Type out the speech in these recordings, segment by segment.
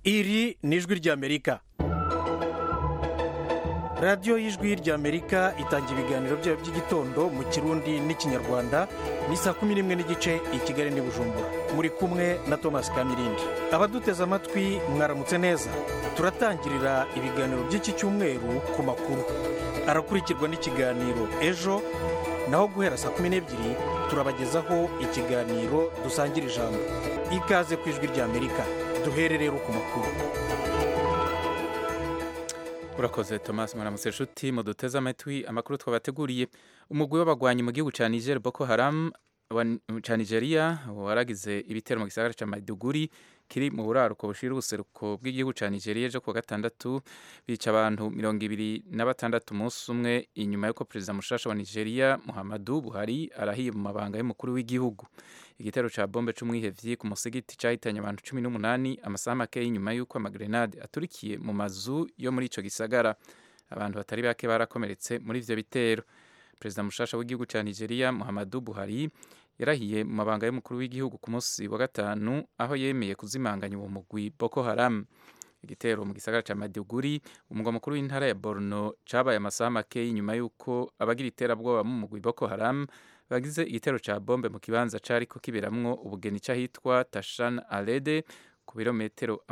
iri ni ijwi ry'amerika. radiyo y'ijwi ry'amerika itanga ibiganiro byayo by'igitondo mu kirundi n'ikinyarwanda ni saa 11:30 i kigali n'i bujumbura. muri kumwe na thomas kamirindi. abaduteze amatwi mwaramutse neza. turatangirira ibiganiro by'iki cyumweru ku makuru arakurikirwa n'ikiganiro ejo, naho guhera saa 12:00 turabagezaho ikiganiro dusangira ijambo. ikaze ku ijwi ry'amerika, duhere rero ku makuru. urakoze Thomas, mwaramutse nshuti muduteze amatwi. amakuru twabateguriye: umugwi w'abagwanyi mu gihugu ca Niger, Boko Haram ca Nigeria, waragize ibitero mu gisagara ca Maiduguri kiri mu buraruko bushira ubuseruko bw'igihugu ca Nigeria ejo kuwa gatandatu, bica abantu 26 umunsi umwe inyuma y'uko perezida mushasha wa Nigeria Muhammadu Buhari arahiye mu mabanga y'umukuru w'igihugu. igitero ca bombe c'umwihevyi ku musigiti cahitanye abantu 18 amasaha make y'inyuma y'uko amagrenade aturikiye mu mazu yo muri ico gisagara. abantu batari bake barakomeretse muri ivyo bitero. perezida mushasha w'igihugu ca Nigeria Muhammadu Buhari yarahiye mu mabanga y'umukuru w'igihugu ku munsi wa gatanu, aho yemeye kuzimanganya uwo mugwi Boko Haram. igitero mu gisagara ca Maiduguri, umugwa mukuru w'intara ya Borno, cabaye amasaha make y'inyuma y'uko abagira iterabwoba mu mugwi Boko Haram bagize igitero ca bombe mu kibanza cariko kiberamwo ubugeni c'ahitwa Tashan Alede, ku birometero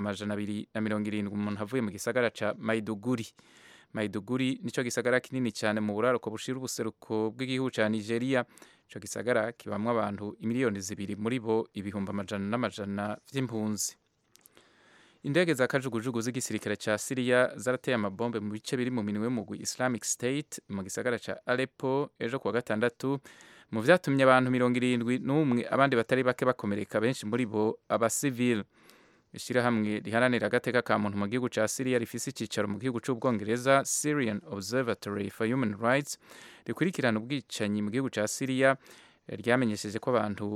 270 umuntu avuye mu gisagara ca Maiduguri. Maiduguri nico gisagara kinini cyane mu buraruko bushira ubuseruko bw'igihugu ca Nigeria. ico gisagara kibamwo abantu imiliyoni 2, muri bo ibihumbi amajana vy'impunzi. indege za kajugujugu z'igisirikare ca Syria zarateye amabombe mu bice biri mu minwe y'umugwi Islamic State mu gisagara ca Aleppo ejo kuwa gatandatu, mu vyatumye abantu 71 abandi batari bake bakomereka, benshi muri bo abasivile. ishirahamwe riharanira agateka ka muntu mu gihugu ca Syria rifise icicaro mu gihugu c'Ubwongereza, Syrian Observatory for Human Rights, rikurikirana ubwicanyi mu gihugu ca Syria, ryamenyesheje ko abantu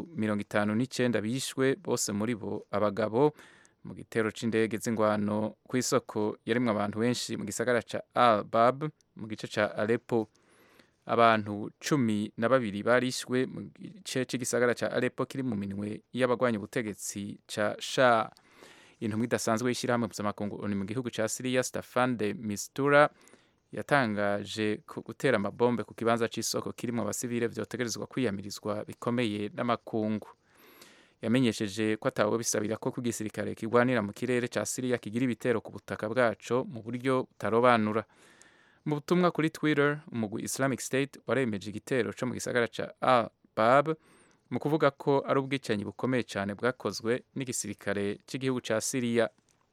59 bishwe, bose muri bo abagabo, mu gitero c'indege z'ingwano kw'isoko yarimwo abantu benshi mu gisagara ca Al-Bab mu gice ca Aleppo. abantu 12 barishwe mu gice c'igisagara ca Aleppo kiri mu minwe y'abagwanya ubutegetsi ca Shah. intumwa idasanzwe y'ishirahamwe mpuzamakungu mu gihugu ca Syria, Staffan de Mistura, yatangaje ku gutera amabombe ku kibanza c'isoko kirimwo abasivile vyotegerezwa kwiyamirizwa bikomeye n'amakungu. yamenyesheje ko atawe bisabira ko kugisirikare kigwanira mu kirere ca Syria kigira ibitero ku butaka bwaco mu buryo butarobanura. mu butumwa kuri Twitter, umugwi Islamic State waremeje igitero co mu gisagara ca Al-Bab mu kuvuga ko ari ubwicanyi bukomeye cyane bwakozwe n'igisirikare cy'igihugu ca Syria.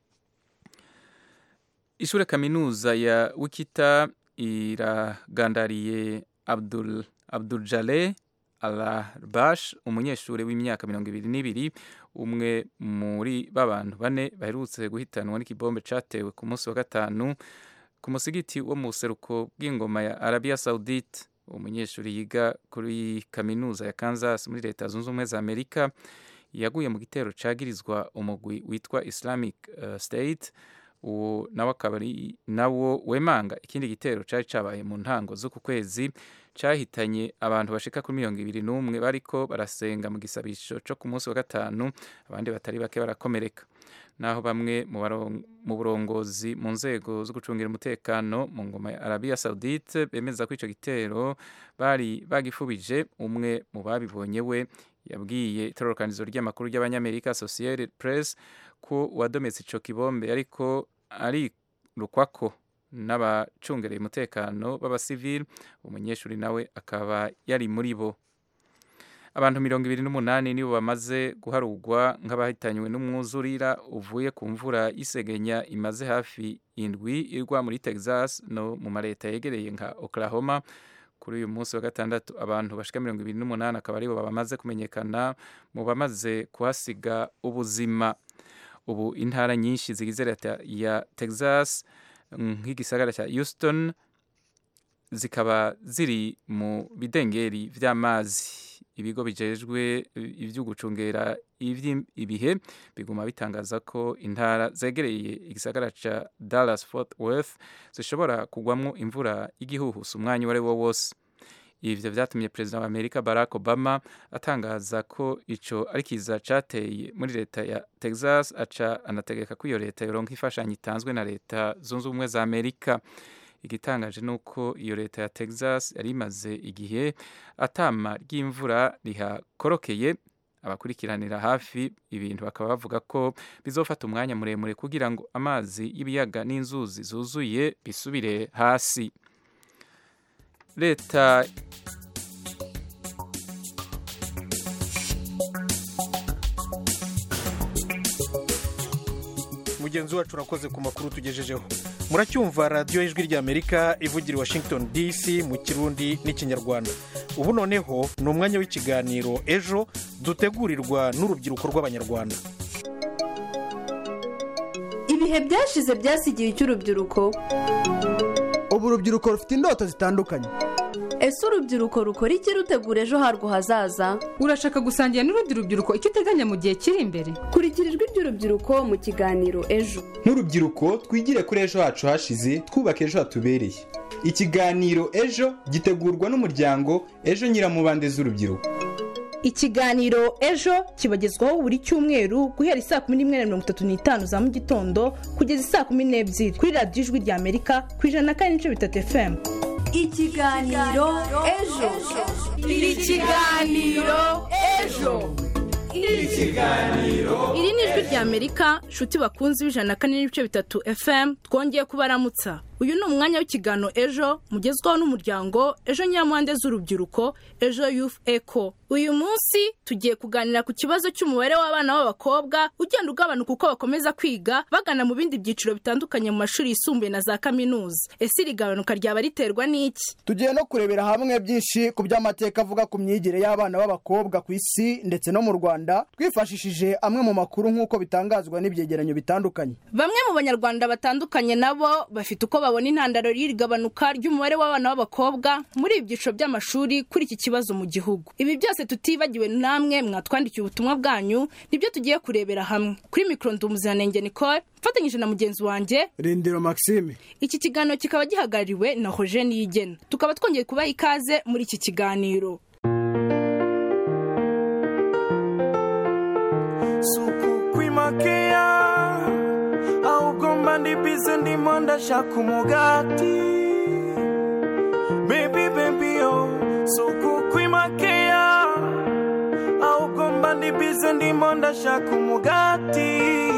ishure kaminuza ya Wichita iragandariye Abdul Jaleh Al-Arbash, umunyeshuri w'imyaka 22, umwe muri b'abantu 4 baherutse guhitanwa n'ikibombe catewe ku munsi wa gatanu ku musigiti wo mu buseruko bw'ingoma ya Arabia Saudite. umunyeshuri yiga kuri kaminuza ya Kansas muri leta zunze ubumwe za Amerika yaguye mu gitero cagirizwa umugwi witwa Islamic State. nawo akaba ari nawo wemanga ikindi gitero cari cabaye mu ntango z'uku kwezi, cahitanye abantu bashika kuri 21 bariko barasenga mu gisabisho co ku munsi wa gatanu, abandi batari bake barakomereka. naho bamwe mu burongozi mu nzego zo gucungira umutekano mu ngoma ya Arabia Saudite bemeza ko ico gitero bari bagifubije. umwe mu babibonye we yabwiye itororokanizo ry'amakuru ry'abanyamerika Associated Press ko uwadometse ico kibombe ariko arirukwako n'abacungereye umutekano b'abasivile. umunyeshuri nawe akaba yari muri bo. abantu 28 nibo bamaze guharugwa nk'abahitanywe n'umwuzurira uvuye ku mvura y'isegenya imaze hafi indwi irwa muri Texas no mu mareta yegereye nka Oklahoma. kuri uyu munsi wa gatandatu, abantu bashika 28 akaba aribo bamaze kumenyekana mu bamaze kuhasiga ubuzima. ubu intara nyinshi zigize leta ya Texas nk'igisagara cya Houston zikaba ziri mu bidengeri vy'amazi. ibigo bijejwe ivyo gucungera ibihe biguma bitangaza ko intara zegereye igisagara ca Dallas Fort Worth zishobora kugwamwo imvura y'igihuhusi umwanya wari wo wose. ivyo vyatumye perezida wa Amerika Barack Obama atangaza ko ico ari kiza cateye muri leta ya Texas, aca anategeka ko iyo leta yoronka imfashanyo itanzwe na leta zunze ubumwe za Amerika. Igitangaje nuko iyo leta ya Texas yari imaze igihe atama ry'imvura rihakorokeye. Abakurikiranira hafi ibintu bakaba bavuga ko bizofata umwanya muremure kugira ngo amazi y'ibiyaga n'inzuzi zuzuye bisubire hasi. Leta mugenzi wacu urakoze ku makuru tugejejeho. Muracyumva radiyo y'ijwi ry'Amerika ivugira i Washington DC mu Kirundi n'Ikinyarwanda. Ubu noneho ni umwanya w'ikiganiro ejo dutegurirwa n'urubyiruko rw'Abanyarwanda. Ibihe byashize byasigiye icy'urubyiruko. Ubu urubyiruko rufite indoto zitandukanye. Ese urubyiruko rukora iki rutegura ejo harwo hazaza? Urashaka gusangira n'urundi rubyiruko icyo uteganya mu gihe kiri imbere? Kurikira ijwi ry'urubyiruko mu kiganiro ejo. Nk'urubyiruko twigire kuri ejo hacu hashize, twubaka ejo hatubereye. Ikiganiro ejo gitegurwa n'umuryango Ejo Nyiramubande z'urubyiruko. Ikiganiro ejo kibagezwaho buri cyumweru guhera saa 11:35 za mu gitondo kugeza saa 12 kuri radiyo ijwi ry'Amerika ku 104.3 FM. Ikiganiro ejo. Ikiganiro ejo. Iri ni ijwi ry'Amerika, nshuti bakunzi b'104.3 FM, twongeye kubaramutsa. Uyu ni umwanya w'ikiganiro ejo mugezwaho n'umuryango Ejo Nyiramubande z'urubyiruko, Ejo Youth Echo. Uyu munsi tugiye kuganira ku kibazo cy'umubare w'abana b'abakobwa ugenda ugabanuka uko bakomeza kwiga bagana mu bindi byiciro bitandukanye mu mashuri yisumbuye na za kaminuza. Ese iri gabanuka ryaba riterwa n'iki? Tugiye no kurebera hamwe byinshi ku by'amateka avuga ku myigire y'abana b'abakobwa ku isi ndetse no mu Rwanda, twifashishije amwe mu makuru nk'uko bitangazwa n'ibyegeranyo bitandukanye. Bamwe mu banyarwanda batandukanye nabo bafite uko babona intandaro y'irigabanuka ry'umubare w'abana b'abakobwa muri ibyiciro by'amashuri kuri iki kibazo mu gihugu. Ibi byose tutibagiwe namwe mwatwandikiye ubutumwa bwanyu, nibyo tugiye kurebera hamwe. Kuri mikro Ndumuziranenge Nicole, mfatanyije na mugenzi wanjye Rindiro Maxime. Iki kiganiro kikaba gihagarariwe na Roger Niyigena. Tukaba twongeye kubaha ikaze muri iki kiganiro. Suku kwimakea augomba ndibize ndimo ndashaka umugati. Baby oh, suku kwimakea augomba ndibize ndimo ndashaka umugati.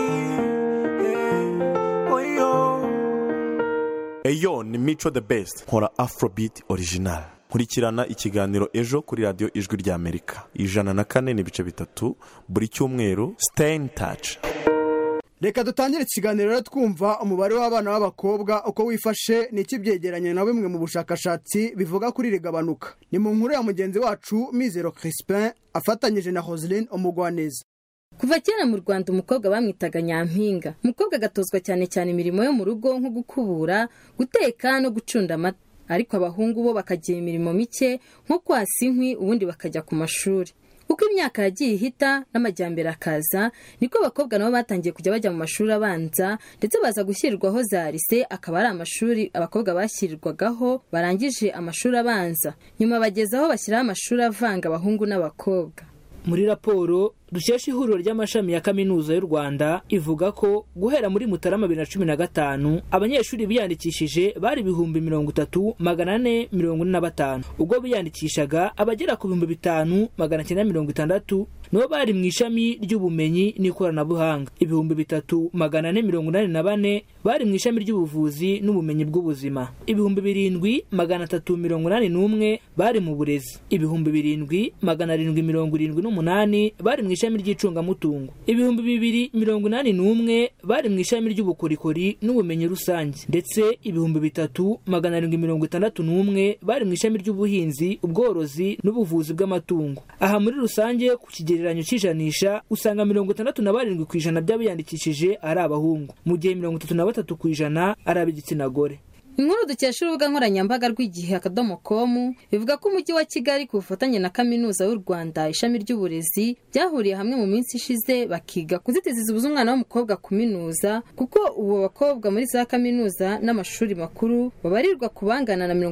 Eyo ni Mico the Best, nkora Afrobeat original. Nkurikirana ikiganiro ejo kuri radio ijwi ry'Amerika 104.3 buri cyumweru. Stay in touch. Reka dutangire ikiganiro rero twumva umubare w'abana b'abakobwa uko wifashe n'iki byegeranye na bimwe mu bushakashatsi bivuga kuri rigabanuka. Ni mu nkuru ya mugenzi wacu Mizero Crispin afatanyije na Roseline Omugwaneza. Kuva kera mu Rwanda umukobwa bamwitaga nyampinga. Umukobwa agatozwa cyane cyane imirimo yo mu rugo nko gukubura, guteka no gucunda amata. Ariko abahungu bo bakagira imirimo mike nko kwasa inkwi, ubundi bakajya ku mashuri. Uko imyaka yagiye ihita n'amajyambere akaza, niko abakobwa nabo batangiye kujya bajya mu mashuri abanza, ndetse baza gushyirirwaho za lycée, akaba ari amashuri abakobwa bashyirirwagaho barangije amashuri abanza. Nyuma bagezaho bashyiraho amashuri avanga abahungu n'abakobwa. Muri raporo dukesha ihuriro ry'amashami ya kaminuza y'u Rwanda ivuga ko guhera muri Mutarama 2015 abanyeshuri biyandikishije bari 30,445. Ubwo biyandikishaga abagera ku 5,960 no bari mu ishami ry'ubumenyi n'ikoranabuhanga. 3,484 bari mu ishami ry'ubuvuzi n'ubumenyi bw'ubuzima. 7,381 bari mu burezi. 7,778 bari mu ishami ry'icungamutungo. 2,281 bari mu ishami ry'ubukorikori n'ubumenyi rusange, ndetse 3,761 bari mu ishami ry'ubuhinzi, ubworozi n'ubuvuzi bw'amatungo. Aha muri rusange ku kigereranyo cy'ijanisha usanga 67% by'abiyandikishije ari abahungu, mu gihe 33% ari ab'igitsina gore. Inkuru dukesha urubuga nkoranyambaga rw'igihe.com bivuga ko umujyi wa Kigali ku bufatanye na Kaminuza y'u Rwanda ishami ry'uburezi byahuriye hamwe mu minsi ishize bakiga kuzitiza zibuza umwana w'umukobwa kuminuza kuko ubu bakobwa muri za kaminuza n'amashuri makuru babarirwa kubangana na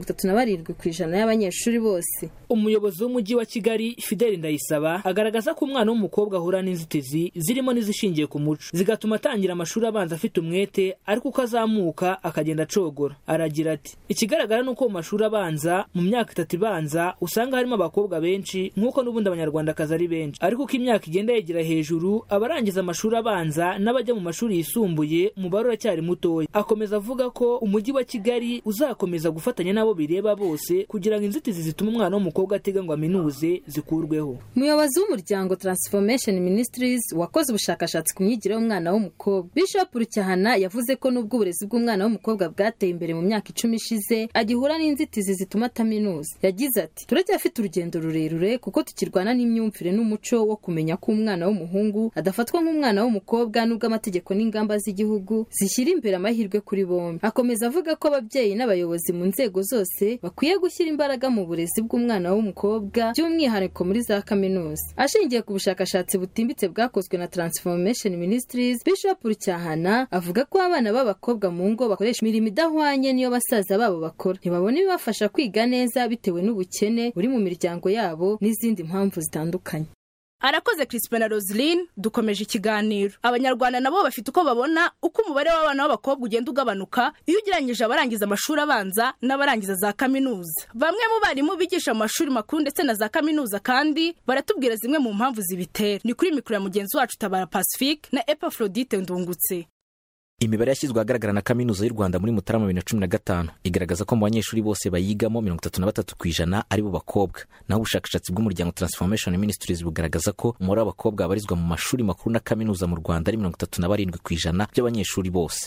37% y'abanyeshuri bose. Umuyobozi w'umujyi wa Kigali Fidel Ndayisaba agaragaza ko umwana w'umukobwa ahura n'inzitizi zirimo n'izishingiye ku muco zigatuma atangira amashuri abanza afite umwete ariko uko azamuka akagenda acogora. Aragira ati ikigaragara nuko mu mashuri abanza mu myaka 3 ibanza usanga harimo abakobwa benshi nkuko n'ubundi abanyarwandakazi ari benshi ariko uko imyaka igenda yegera hejuru abarangiza amashuri abanza n'abajya mu mashuri yisumbuye umubare uracyari mutoya. Akomeza avuga ko umujyi wa Kigali uzakomeza gufatanya nabo bireba bose kugira ngo inzitizi zituma umwana w'umukobwa atega ngo aminuze zikurweho. Umuyobozi w'umuryango Transformation Ministries wakoze ubushakashatsi ku myigire y'umwana w'umukobwa Bishop Rucyahana yavuze ko nubwo uburezi bw'umwana w'umukobwa bwateye imbere mu myaka 10 ishize agihura n'inzitizi zituma ataminuza. Yagize ati turacyafite urugendo rurerure kuko tukirwana n'imyumvire n'umuco wo kumenya ko umwana w'umuhungu adafatwa nk'umwana w'umukobwa nubwo amategeko n'ingamba z'igihugu zishyira imbere amahirwe kuri bombi. Akomeza avuga ko ababyeyi n'abayobozi mu nzego zose bakwiye gushyira imbaraga mu burezi bw'umwana w'umukobwa by'umwihariko muri za kaminuza. Ashingiye ku bushakashatsi butimbitse bwakozwe na Transformation Ministries, Bishop Rucyahana avuga ko abana b'abakobwa mu ngo bakoresha imirimo idahwanye niyo basaza babo bakora. Ntibabone ibibafasha kwiga neza bitewe n'ubukene buri mu miryango yabo n'izindi mpamvu zitandukanye. Arakoze Crispin na Roseline. Dukomeje ikiganiro. Abanyarwanda nabo bafite uko babona uko umubare w'abana b'abakobwa ugenda ugabanuka iyo ugereranyije abarangiza amashuri abanza n'abarangiza za kaminuza. Bamwe mu barimu bigisha amashuri makuru ndetse na za kaminuza kandi baratubwira zimwe mu mpamvu zibitera. Ni kuri mikoro ya mugenzi wacu Tabara Pacifique na Epaphrodite Ndungutse. Imibare yashyizwe ahagaragara na Kaminuza y'u Rwanda muri Mutarama 2015 igaragaza ko mu banyeshuri bose bayigamo 33% ari bo bakobwa. Naho ubushakashatsi bw'umuryango Transformation Ministries bugaragaza ko umubare w'abakobwa barizwa mu mashuri makuru na kaminuza mu Rwanda ari 37% by'abanyeshuri bose.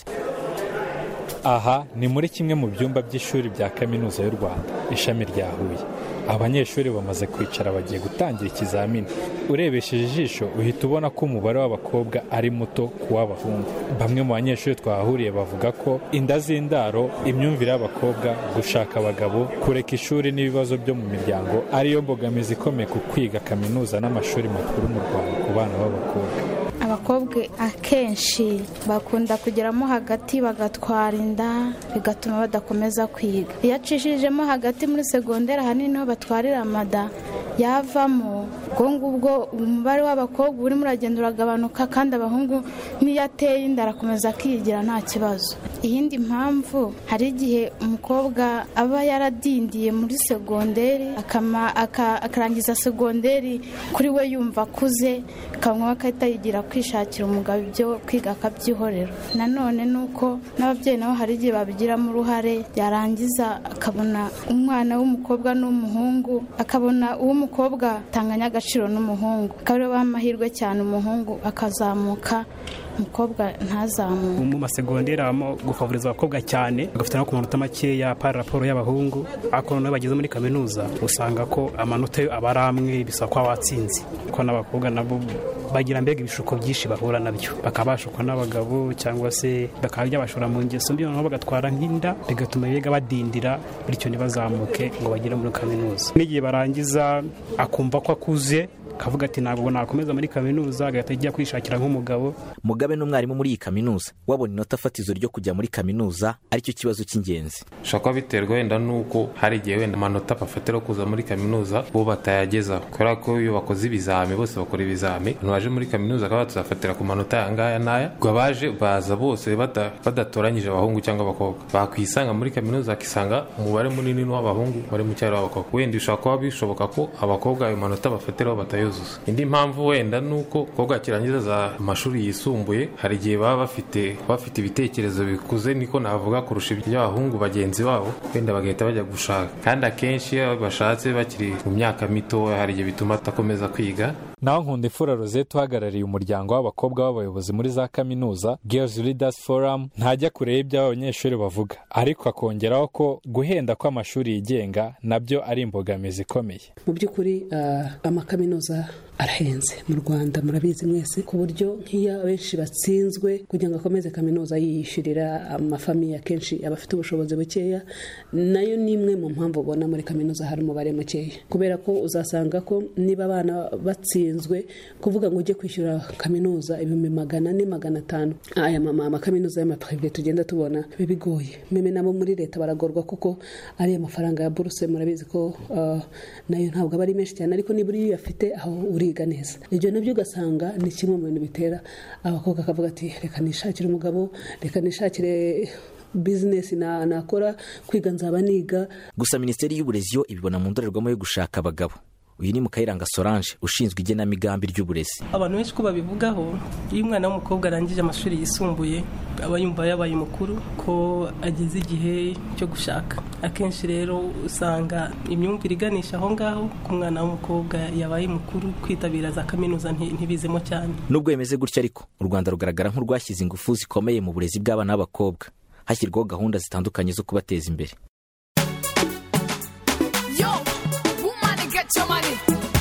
Aha ni muri kimwe mu byumba by'ishuri bya Kaminuza y'u Rwanda ishami rya Huye. Abanyeshuri bamaze kwicara bagiye gutangira ikizamini. Urebesheje ijisho uhita ubona ko umubare w'abakobwa ari muto kuw'abahungu. Bamwe mu banyeshuri twahuriye bavuga ko inda z'indaro, imyumvire y'abakobwa, gushaka abagabo, kureka ishuri n'ibibazo byo mu miryango ariyo mbogamizi ikomeye ku kwiga kaminuza n'amashuri makuru mu Rwanda ku bana b'abakobwa. Abakobwa akenshi bakunda kugeramo hagati bagatwara inda bigatuma badakomeza kwiga. Iyo acishijemo hagati muri segonderi ahanini ho batwarira amada yavamo ubwo umubare w'abakobwa urimo uragenda uragabanuka kandi abahungu niyo ateye inda arakomeza akigira nta kibazo. Iyindi mpamvu hari igihe umukobwa aba yaradindiye muri segonderi akarangiza segonderi kuri we yumva akuze akaba akahita yigira kwishakira umugabo ibyo kwiga akabyihorera. Nanone nuko n'ababyeyi nabo hari igihe babigiramo uruhare yarangiza akabona umwana w'umukobwa n'umuhungu akabona uw'umukobwa tanganya agaciro n'umuhungu akaba ari amahirwe cyane umuhungu akazamuka umukobwa ntazamuka. Mu masegonderi abamo gufavoriza abakobwa cyane bagafite no ku manota makeya par raporo y'abahungu ariko nabo bageze muri kaminuza usanga ko amanota aba ari amwe bisa ko watsinze ko n'abakobwa nabo bagira mbega ibishuko byinshi bahura nabyo bakabashukwa n'abagabo cyangwa se bakajya bashora mu ngeso mbi nabo bagatwara nk'inda bigatuma biga badindira bityo ntibazamuke ngo bagire muri kaminuza. N'igihe barangiza akumva ko akuze kavuga ati ntabwo nakomeza muri kaminuza agahita ajya kwishakira nk'umugabo. Mugabe n'umwarimu muri iyi kaminuza wabona inota fatizo ryo kujya muri kaminuza aricyo kibazo cy'ingenzi. Shaka biterwa wenda nuko hari igihe wenda amanota bafatira kuza muri kaminuza bo batayageza kubera ko iyo bakoze ibizami bose bakora ibizami baje muri kaminuza akaba tuzafatira ku manota yangaya naya ngo baje baza bose badatoranyije abahungu cyangwa abakobwa bakwisanga muri kaminuza akisanga umubare munini w'abahungu bari mu cyaro w'abakobwa. Wenda ushaka kuba bishoboka ko abakobwa ayo manota bafatiraho batayuzuza. Indi mpamvu wenda nuko kobwa kirangiza za amashuri yisumbuye hari igihe baba bafite ibitekerezo bikuze niko navuga kurusha iby'abahungu bagenzi babo wenda bagahita bajya gushaka kandi akenshi bashatse bakiri mu myaka mito hari igihe bituma atakomeza kwiga. Naho Nkundimfura Rosette uhagarariye umuryango w'abakobwa b'abayobozi muri za kaminuza Girls Leaders Forum ntajya kure y'ibyo abanyeshuri bavuga ariko akongeraho ko guhenda kw'amashuri yigenga nabyo ari imbogamizi ikomeye. Mu by'ukuri amakaminuza arahenze mu Rwanda, murabizi mwese, ku buryo nk'iyo abenshi batsinzwe kugira ngo akomeze kaminuza yiyishyurira amafamiye akenshi abafite ubushobozi bukeya, nayo ni imwe mu mpamvu ubona muri kaminuza hari umubare mukeya, kubera ko uzasanga ko niba abana batsinzwe kuvuga ngo ujye kwishyura kaminuza 400-500, aya amakaminuza y'amaprive tugenda tubona bibigoye. Meme nabo muri leta baragorwa kuko ari amafaranga ya buruse, murabizi ko nayo ntabwo aba ari menshi cyane, ariko nibura iyo afite aho uriga neza. Ibyo nabyo ugasanga ni kimwe mu bintu bitera abakobwa akavuga ati reka nishakire umugabo, reka nishakire bizinesi nakora, kwiga nzaba niga. Gusa Minisiteri y'Uburezi yo ibibona mu ndorerwamo yo gushaka abagabo. Uyu ni Mukayiranga Solange ushinzwe igenamigambi ry'uburezi. Abantu benshi ko babivugaho, iyo umwana w'umukobwa arangije amashuri yisumbuye aba yumva yabaye mukuru, ko ageze igihe cyo gushaka. Akenshi rero usanga imyumvire iganisha aho ngaho ku mwana w'umukobwa yabaye mukuru, kwitabira za kaminuza ntibizemo cyane. Nubwo yemeze gutya ariko u Rwanda rugaragara nk'urwashyize ingufu zikomeye mu burezi bw'abana b'abakobwa, hashyirwaho gahunda zitandukanye zo kubateza imbere. Get your money,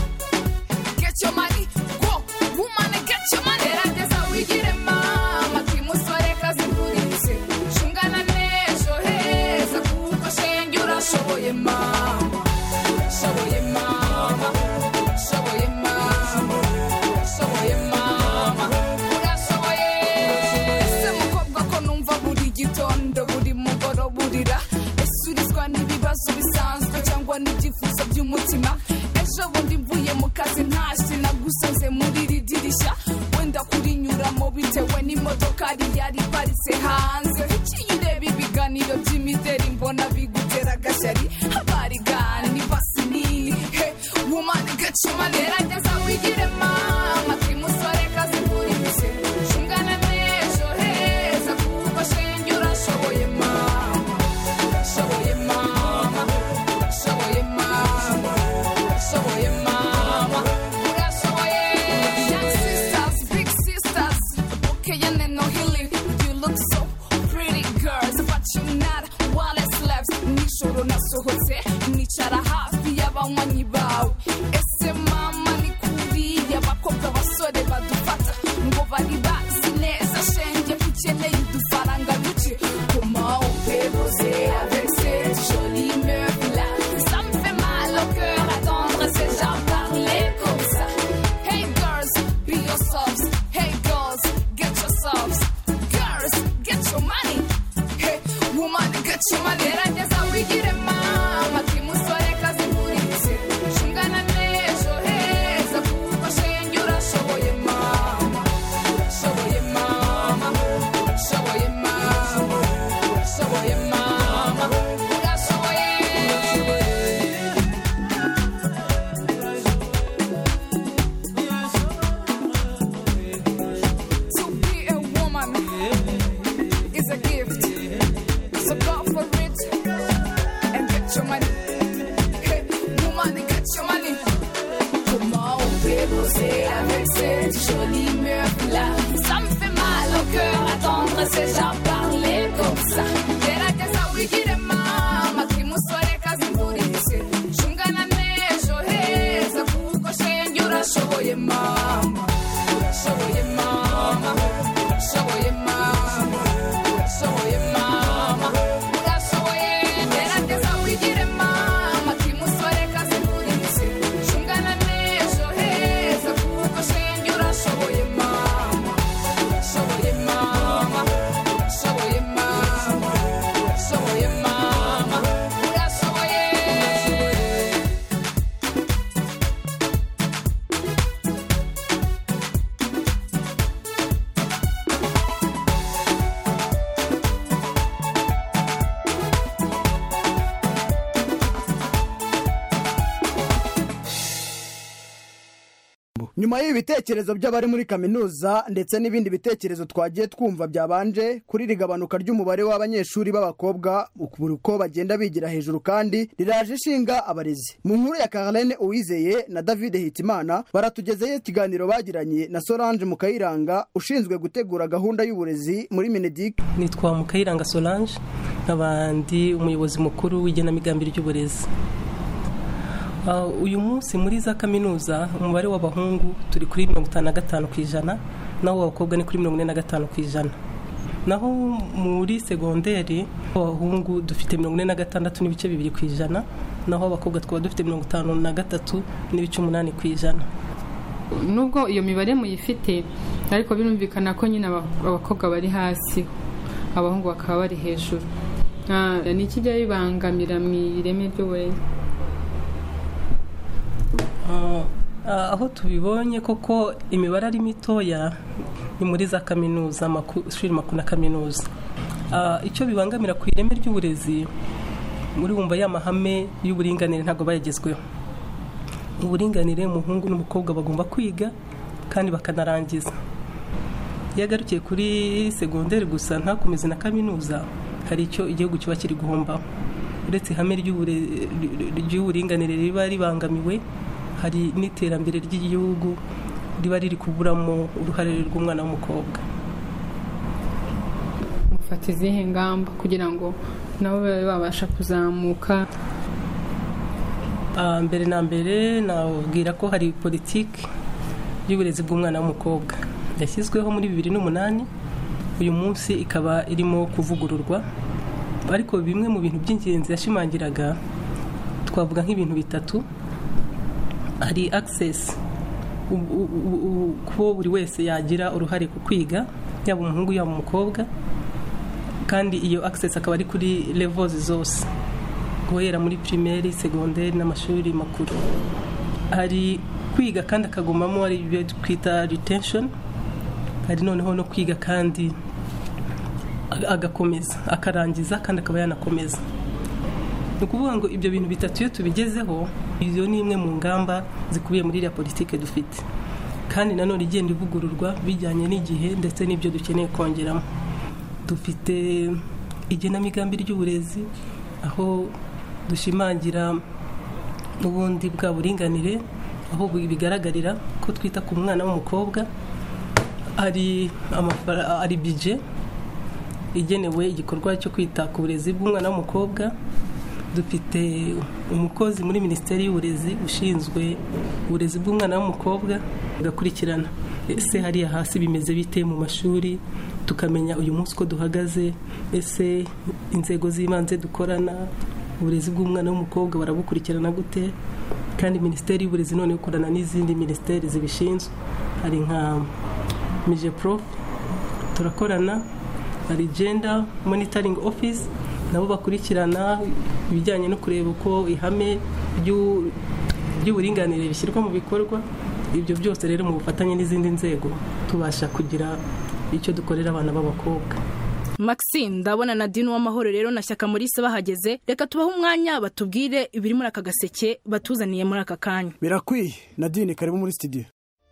get your money, go, woman, get your money. That's how we get it, mama. Kimusore kazi kurise, shungana nesho heza kuko shengyura shoboye mama, shoboye mama, shoboye mama, shoboye mama, urashoboye. Ese mukobwa ko numva buri gitondo buri mugoro burira, esurizwa n'ibibazo bisanzwe cyangwa n'ibyifuzo by'umutima. Ejo bundi mvuye mu kazi ntashye nagusoze muri ridirishya, wenda kurinyuramo bitewe n'imodoka yari paritse hanze. Ukiyireba ibiganiro by'imideri mbona bigutera agashyari, abarigani basinini. Hey woman get your money, rageza wigire mama, kimusore kazi kurise, shungana n'ejo heza kuko shengyura shoboye mama, shoboye mama, shoboye mama, shoboye mama, urashoboye. Young sisters, big sisters, okay and no healing. You look so pretty girls, but you're not while it's left. Nishoro nasohotse nicara hafi y'abanywanyi bawe. Ese mama ni kuriya abakobwa basore badufata ngo bari bazi neza shenge ukeneye udufaranga duke. Comment on peut poser avec cette jolie meuf là? Ça me fait mal au cœur attendre ces gens parler comme ça. Hey girls, be yourselves. Hey girls, get yourselves. Girls, get your money. Hey woman, get your money. Rageza wigire mama, kimusore kazi kurise, shungana n'ejo heza kuko shengyura shoboye mama, shoboye mama, shoboye mama, shoboye mama, urashoboye. To be a woman is a gift, so go for it and get your money. Hey, woman, get your money. Comment on peut poser avec cette jolie meuf là? Ça me fait mal au cœur attendre ces gens parler comme ça. Gerageza wigire mama, kimusore kazi kurise, shungana n'ejo heza kuko shengyura shoboye mama, shoboye mama, shoboye mama, shoboye mama, urashoboye. Gerageza wigire mama, kimusore kazi kurise, shungana n'ejo heza kuko shengyura shoboye mama, shoboye mama, shoboye mama, shoboye mama, urashoboye. Nyuma y'ibi bitekerezo by'abari muri kaminuza ndetse n'ibindi bitekerezo twagiye twumva byabanje kuri rigabanuka ry'umubare w'abanyeshuri b'abakobwa uko bagenda bigira hejuru kandi riraje ishinga abarezi. Mu nkuru ya Caroline Uwizeye na David Hitimana baratugezeho ikiganiro bagiranye na Solange Mukayiranga ushinzwe gutegura gahunda y'uburezi muri Mineduc. Nitwa Mukayiranga Solange, nk'abandi umuyobozi mukuru w'igenamigambi ry'uburezi. uyu munsi muri za kaminuza umubare w'abahungu turi kuri 55%, naho abakobwa ni kuri 45%. Naho muri segonderi abahungu dufite 46.2%, naho abakobwa twaba dufite 53.8%. Nubwo iyo mibare muyifite ariko birumvikana ko nyine abakobwa bari hasi, abahungu bakaba bari hejuru. Ni iki jya bibangamira mu ireme ry'uburezi? Aho tubibonye koko imibare ari mitoya ni muri za kaminuza, amashuri makuru na kaminuza. Icyo bibangamira ku ireme ry'uburezi, muri wumva y'amahame y'uburinganire ntabwo bayagezweho. Uburinganire umuhungu n'umukobwa bagomba kwiga kandi bakanarangiza. Yagarukiye kuri segonderi gusa ntakomeze na kaminuza, hari icyo igihugu kiba kiri guhomba. Uretse ihame ry'uburinganire riba ribangamiwe, hari n'iterambere ry'igihugu riba riri kuburamo uruhare rw'umwana w'umukobwa. Mufata izihe ngamba kugira ngo nabo babe babasha kuzamuka? Mbere na mbere nabwira ko hari politiki y'uburezi bw'umwana w'umukobwa yashyizweho muri 2008, uyu munsi ikaba irimo kuvugururwa. Ariko bimwe mu bintu by'ingenzi yashimangiraga twavuga nk'ibintu bitatu. Hari access, ko buri wese yagira uruhare ku kwiga, yaba umuhungu yaba umukobwa, kandi iyo access akaba ari kuri levels zose, guhera muri primaire, segonderi n'amashuri makuru. Hari kwiga kandi akagumamo, ari ibyo twita retention. Hari noneho no kwiga kandi agakomeza, akarangiza kandi akaba yanakomeza. Ni ukuvuga ngo ibyo bintu bitatu iyo tubigezeho, iyo ni imwe mu ngamba zikubiye muri iriya politike dufite, kandi nanone igenda ivugururwa bijyanye n'igihe ndetse n'ibyo dukeneye kongeramo. Dufite igenamigambi ry'uburezi, aho dushimangira n'ubundi bwa buringanire, aho bigaragarira ko twita ku mwana w'umukobwa. Hari budget igenewe igikorwa cyo kwita ku burezi bw'umwana w'umukobwa. Dufite umukozi muri Minisiteri y'Uburezi ushinzwe uburezi bw'umwana w'umukobwa, ugakurikirana ese hariya hasi bimeze bite mu mashuri, tukamenya uyu munsi ko duhagaze, ese inzego z'ibanze dukorana uburezi bw'umwana w'umukobwa barabukurikirana gute. Kandi Minisiteri y'Uburezi none ikorana n'izindi minisiteri zibishinzwe, hari nka Migeprof turakorana, hari Gender Monitoring Office nabo bakurikirana ibijyanye no kureba uko ihame ry'uburinganire bishyirwa mu bikorwa. Ibyo byose rero mu bufatanye n'izindi nzego tubasha kugira icyo dukorera abana b'abakobwa. Maxine ndabona na Dino w'amahoro rero na Shyaka muri se bahageze, reka tubaho umwanya batubwire ibiri muri aka gaseke batuzaniye muri aka kanya. Birakwiye. Nadine, karibu muri studio.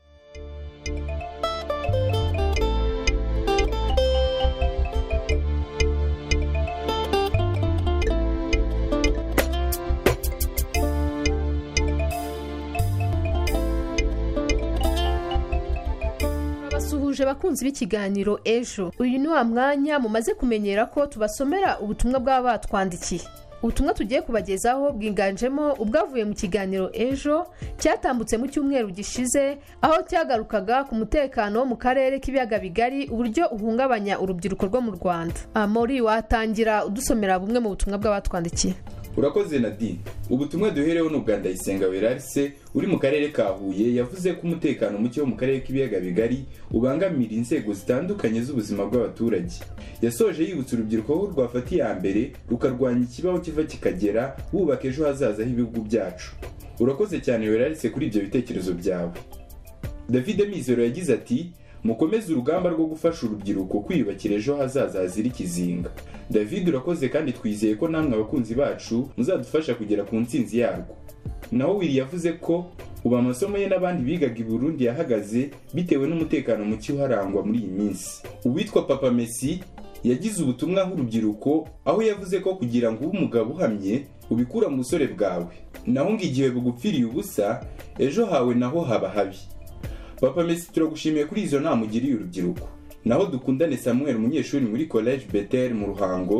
Suhuje bakunzi b'ikiganiro Ejo. Uyu ni wa mwanya mumaze kumenyera ko tubasomera ubutumwa bw'aba batwandikiye. Ubutumwa tugiye kubagezaho bwiganjemo ubwavuye mu kiganiro Ejo cyatambutse mu cyumweru gishize, aho cyagarukaga ku mutekano wo mu karere k'ibiyaga bigari, uburyo uhungabanya urubyiruko rwo mu Rwanda. Amori, watangira udusomera bumwe mu butumwa bw'abatwandikiye. Urakoze Nadine. Ubutumwa duhereho no Uganda Isenga Werarise uri mu karere ka Huye, yavuze ko umutekano muke wo mu karere k'ibiyaga bigari ubangamira inzego zitandukanye z'ubuzima bw'abaturage. Yasoje yibutsa urubyiruko ko rwafatiye mbere rukarwanya ikibaho kiva kikagera, bubaka ejo hazaza h'ibihugu byacu. Urakoze cyane Werarise kuri ibyo bitekerezo byawe. David Mizero yagize ati: mukomeze urugamba rwo gufasha urubyiruko kwiyubakira ejo hazaza hazira ikizinga. David, urakoze kandi twizeye ko namwe abakunzi bacu muzadufasha kugera ku ntsinzi yarwo. Naho Willy yavuze ko ubu amasomo ye n'abandi bigaga i Burundi yahagaze bitewe n'umutekano muke uharangwa muri iyi minsi. Uwitwa Papa Messi yagize ubutumwa nk'urubyiruko, aho yavuze ko kugira ngo ube umugabo uhamye ubikura mu busore bwawe, naho ngo igihe bugupfiriye ubusa ejo hawe naho haba habi. Papa Messi, turagushimiye kuri izo nama ugiriye urubyiruko. Naho Dukundane Samuel, umunyeshuri muri College Bethel mu Ruhango,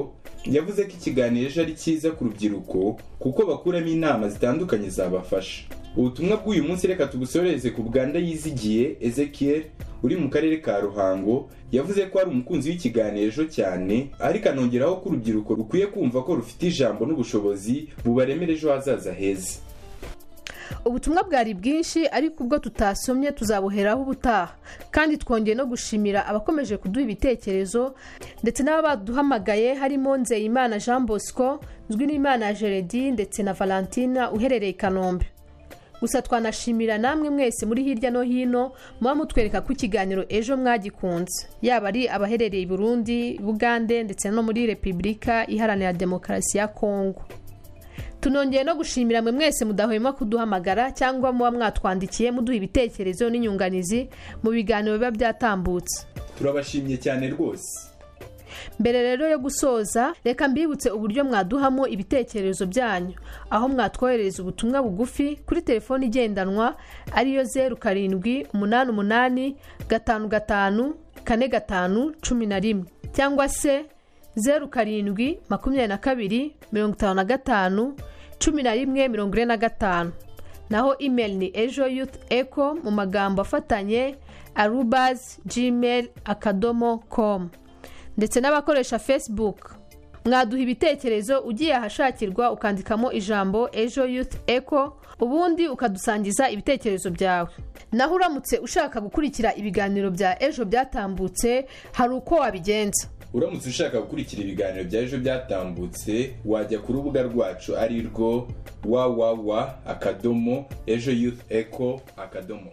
yavuze ko ikiganiro ejo ari cyiza ku rubyiruko kuko bakuramo inama zitandukanye zabafasha. Ubutumwa bw'uyu munsi reka tubusoreze ku Buganda yizigiye Ezekiel uri mu karere ka Ruhango, yavuze ko ari umukunzi w'ikiganiro ejo cyane, ariko anongeraho ko urubyiruko rukwiye kumva ko rufite ijambo n'ubushobozi bubaremera ejo hazaza heza. Ubutumwa bwari bwinshi ariko ubwo tutasomye tuzabuheraho ubutaha, kandi twongeye no gushimira abakomeje kuduha ibitekerezo ndetse n'abaduhamagaye harimo Nzeyimana Jean Bosco, Nzwinimana Geredi ndetse na Valentina uherereye Kanombe. Gusa twanashimira namwe mwese muri hirya no hino muba mutwereka ko ikiganiro ejo mwagikunze, yaba ari abaherereye i Burundi, Bugande ndetse no muri Repubulika Iharanira Demokarasi ya Kongo. Tunongeye no gushimira mwe mwese mudahwema kuduhamagara cyangwa muba mwatwandikiye muduha ibitekerezo n'inyunganizi mu biganiro biba byatambutse. Turabashimye cyane rwose. Mbere rero yo gusoza, reka mbibutse uburyo mwaduhamo ibitekerezo byanyu, aho mwatwohereza ubutumwa bugufi kuri telefoni igendanwa ariyo 0755554511 cyangwa se 0722551145. Naho email ni ejo-youth-echo mu magambo afatanye @gmail.com. ndetse n'abakoresha Facebook mwaduha ibitekerezo ugiye ahashakirwa ukandikamo ijambo Ejo Youth Echo, ubundi ukadusangiza ibitekerezo byawe. Naho uramutse ushaka gukurikira ibiganiro bya ejo byatambutse, hari uko wabigenza. Uramutse ushaka gukurikira ibiganiro bya ejo byatambutse, wajya ku rubuga rwacu ari rwo www.ejoyouthecho.com.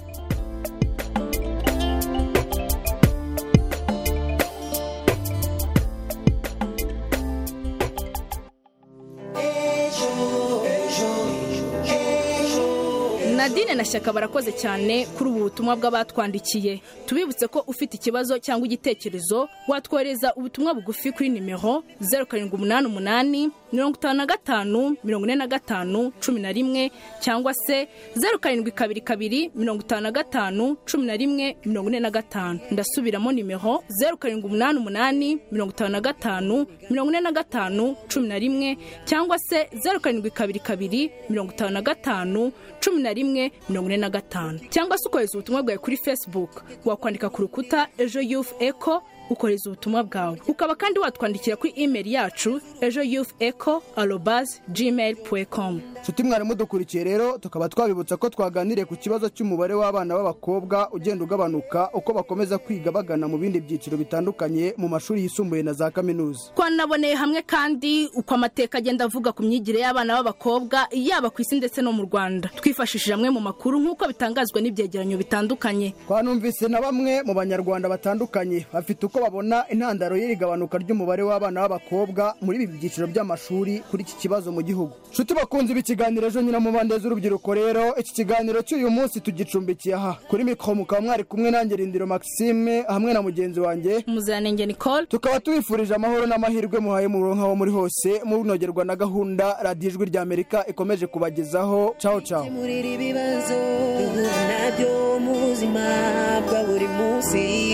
Nadine na Shyaka barakoze cyane kuri ubu butumwa bw'abatwandikiye. Tubibutse ko ufite ikibazo cyangwa igitekerezo watwohereza ubutumwa bugufi kuri nimero 0788554511 cyangwa se 0722551145. Ndasubiramo nimero 0788554511 cyangwa se 0722551145 cyangwa se ukohereza ubutumwa bwawe kuri Facebook, wakwandika ku rukuta Ejo Youth Echo ukohereza ubutumwa bwawe. Ukaba kandi watwandikira kuri email yacu ejoyouthecho@gmail.com. Nshuti mwari mudukurikiye rero, tukaba twabibutsa ko twaganiriye ku kibazo cy'umubare w'abana b'abakobwa ugenda ugabanuka uko bakomeza kwiga bagana mu bindi byiciro bitandukanye mu mashuri yisumbuye na za kaminuza. Twanaboneye hamwe kandi uko amateka agenda avuga ku myigire y'abana b'abakobwa yaba ku isi ndetse no mu Rwanda, twifashishije amwe mu makuru nk'uko bitangazwa n'ibyegeranyo bitandukanye. Twanumvise na bamwe mu banyarwanda batandukanye bafite uko babona intandaro y'irigabanuka ry'umubare w'abana b'abakobwa muri ibi byiciro by'amashuri kuri iki kibazo mu gihugu. Nshuti bakunze ikiganiro ejo nyina mu bande z'urubyiruko rero, iki kiganiro cy'uyu munsi tugicumbikiye aha kuri mikro mukaba mwari kumwe nanjye Rindiro Maxime hamwe na mugenzi wanjye Muziranenge Nicole. Tukaba tubifurije amahoro n'amahirwe muhaye mu ronka wo muri hose munogerwa na gahunda Radio Ijwi rya Amerika ikomeje kubagezaho. Ciao ciao. Muri ibibazo nabyo mu buzima bwa buri munsi,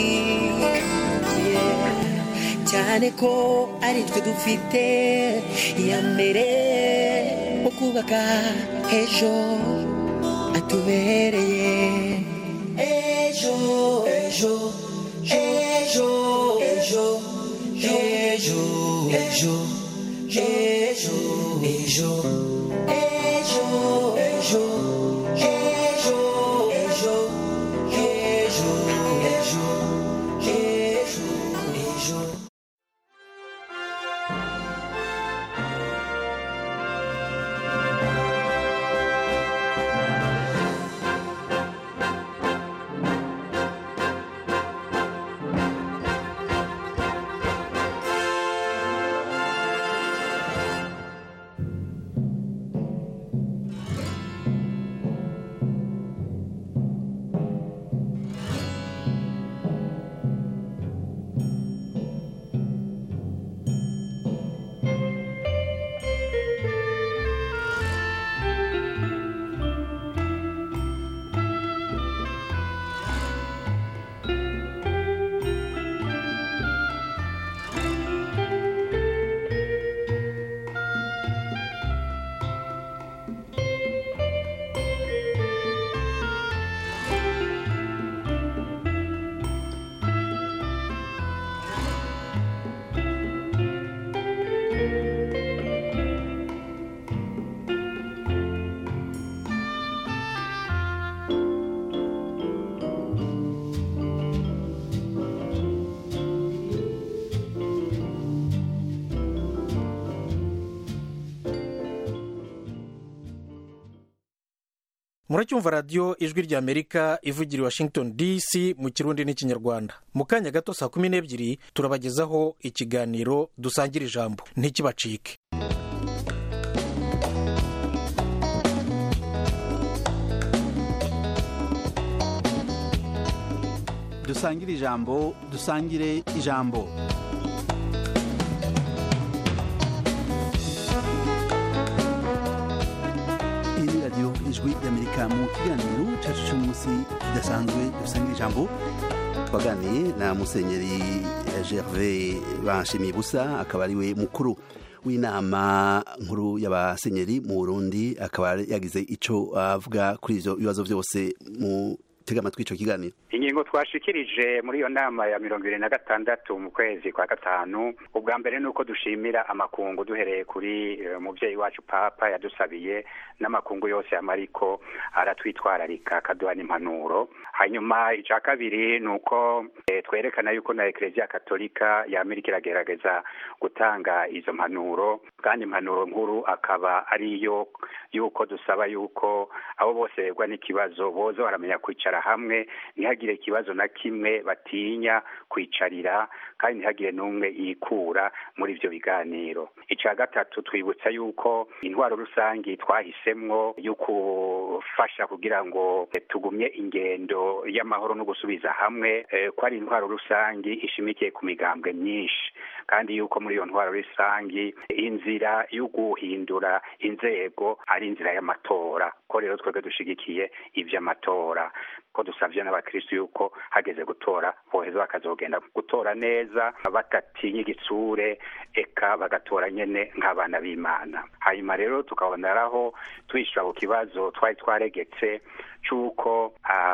cyane ko ari twe dufite iya mbere mu kubaka ejo atubereye. Ejo ejo ejo ejo ejo ejo ejo ejo ejo ejo ejo ejo ejo ejo ejo. muracyumva radiyo ijwi ry'amerika ivugira i washington dc mu kirundi n'ikinyarwanda. mu kanya gato saa 12 turabagezaho ikiganiro dusangira ijambo, ntikibacike. dusangire ijambo, dusangire ijambo. Iyi radiyo ijwi ry'amerika mu kiganiro cyacu cy'umunsi kidasanzwe dusangire ijambo. twaganiye na musenyeri Gervais Banshimibusa, akaba ariwe mukuru w'inama nkuru y'abasenyeri mu Burundi, akaba yagize ico avuga kuri ivyo bibazo byose mu tega amatwi ico kiganiro. Ingingo twashikirije muri iyo nama ya 26 mu kwezi kwa gatanu, ubwa mbere nuko dushimira amakungu duhereye kuri muvyeyi wacu Papa yadusabiye n'amakungu yose amariko aratwitwararika kaduha n'impanuro. Hanyuma ica kabiri nuko twerekana yuko na Eklezia Katolika ya Amerika iragerageza gutanga izo mpanuro, kandi impanuro nkuru akaba ariyo yuko dusaba yuko abo bose begwa n'ikibazo boza baramenya kwicara hamwe, ntihagire ikibazo na kimwe batinya kwicarira, kandi ntihagire n'umwe yikura muri ivyo biganiro. Ica gatatu twibutsa yuko intwaro rusangi twahisemwo y'ukufasha kugira ngo tugumye ingendo y'amahoro no gusubiza hamwe, ko ari intwaro rusangi ishimikiye ku migambwe myinshi, kandi yuko muri iyo ntwaro rusangi inzira yo guhindura inzego ari inzira y'amatora, ko rero twebwe dushigikiye ivy'amatora, ko dusavye n'abakristo yuko hageze gutora boheza bakazogenda gutora neza batatinya igitsure, eka bagatora nyene nk'abana b'Imana. Hanyuma rero tukaboneraho twishura ku kibazo twari twaregetse cuko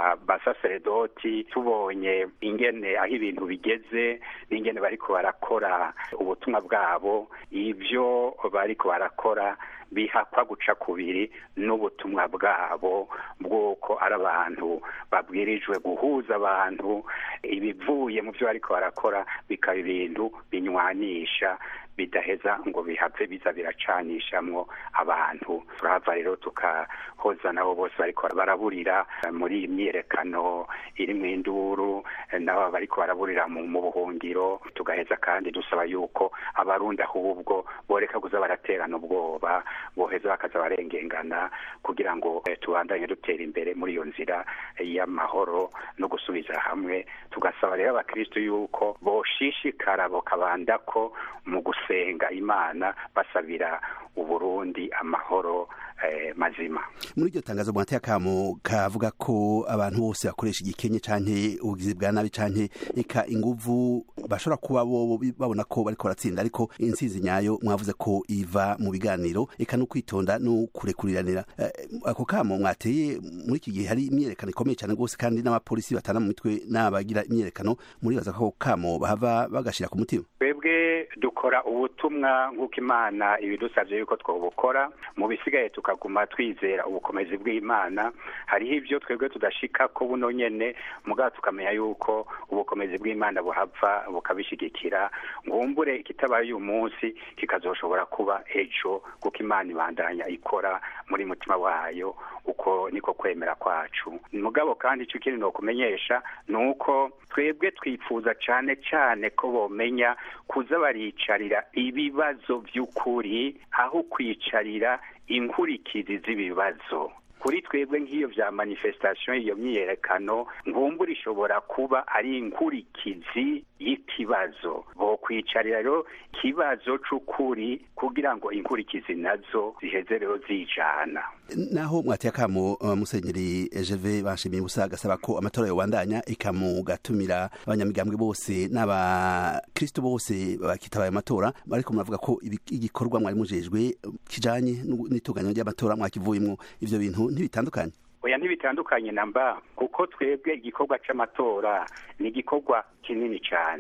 abasaseredoti tubonye ingene aho ibintu bigeze n'ingene bariko barakora ubutumwa bwabo, ivyo bariko barakora bihakwa guca kubiri n'ubutumwa bwabo bw'uko ari abantu babwirijwe guhuza abantu, ibivuye mu byo bariko barakora bikaba ibintu binywanisha, bidaheza ngo bihave biza biracanishamwo abantu. Turahava rero tukahoza nabo bose bariko baraburira muri imyiyerekano iri mu induru, nabo bariko baraburira mu buhungiro. Tugaheza kandi dusaba yuko abarundi ahubwo boreka kuza baraterana ubwoba, boheza bakaza barengengana kugira ngo tubandanye dutera imbere muri iyo nzira y'amahoro no gusubiza hamwe. Tugasaba rero abakristo yuko boshishikara bokabandako mu gusenga Imana, basabira Uburundi amahoro mazima. Muri iryo tangazo mwateye akamo kavuga ko abantu bose bakoresha igikenye canke ubugizi bwa nabi canke eka inguvu bashobora kuba bo babona ko bariko baratsinda, ariko insizi nyayo mwavuze ko iva mu biganiro eka no kwitonda no kurekuriranira. Ako kamo mwateye muri iki gihe hari imyerekano ikomeye cyane gose, kandi n'abapolisi batana mu mitwe n'abagira imyerekano, muri baza ko kamo bahava bagashira ku mutima. Twebwe dukora ubutumwa nk'uko Imana ibidusavye yuko twobukora, mu bisigaye tukaguma twizera ubukomezi bw'Imana. Hariho ivyo twebwe tudashika ko buno nyene, mugabo tukamenya yuko ubukomezi bw'Imana buhava bukabishigikira. Ngumbure ikitabaye uyu munsi kikazoshobora kuba ejo, kuko Imana ibandanya ikora muri mutima wayo, uko niko kwemera kwacu. Mugabo kandi ico kintu no kumenyesha nuko twebwe twifuza cane cane ko bomenya kuza baricarira ibibazo vy'ukuri aho kwicarira inkurikizi z'ibibazo. Kuri twebwe nk'iyo vya manifestation, iyo myiyerekano ngumbura ishobora kuba ari inkurikizi y'ikibazo. Bo kwicarira rero kibazo c'ukuri kugira ngo inkurikizi nazo ziheze rero zijana. Naho mwateye akamo musenyeri Gervais Banshimibusa gasaba ko amatora yobandanya ikamugatumira abanyamigambwe bose n'abakristo bose bakitabaye amatora, ariko muravuga ko igikorwa mwari mujejwe kijanye n'itunganywa ry'amatora mwakivuyemwo, ivyo bintu ntibitandukanye? Oya, ntibitandukanye namba, kuko twebwe igikorwa c'amatora ni igikorwa kinini cyane.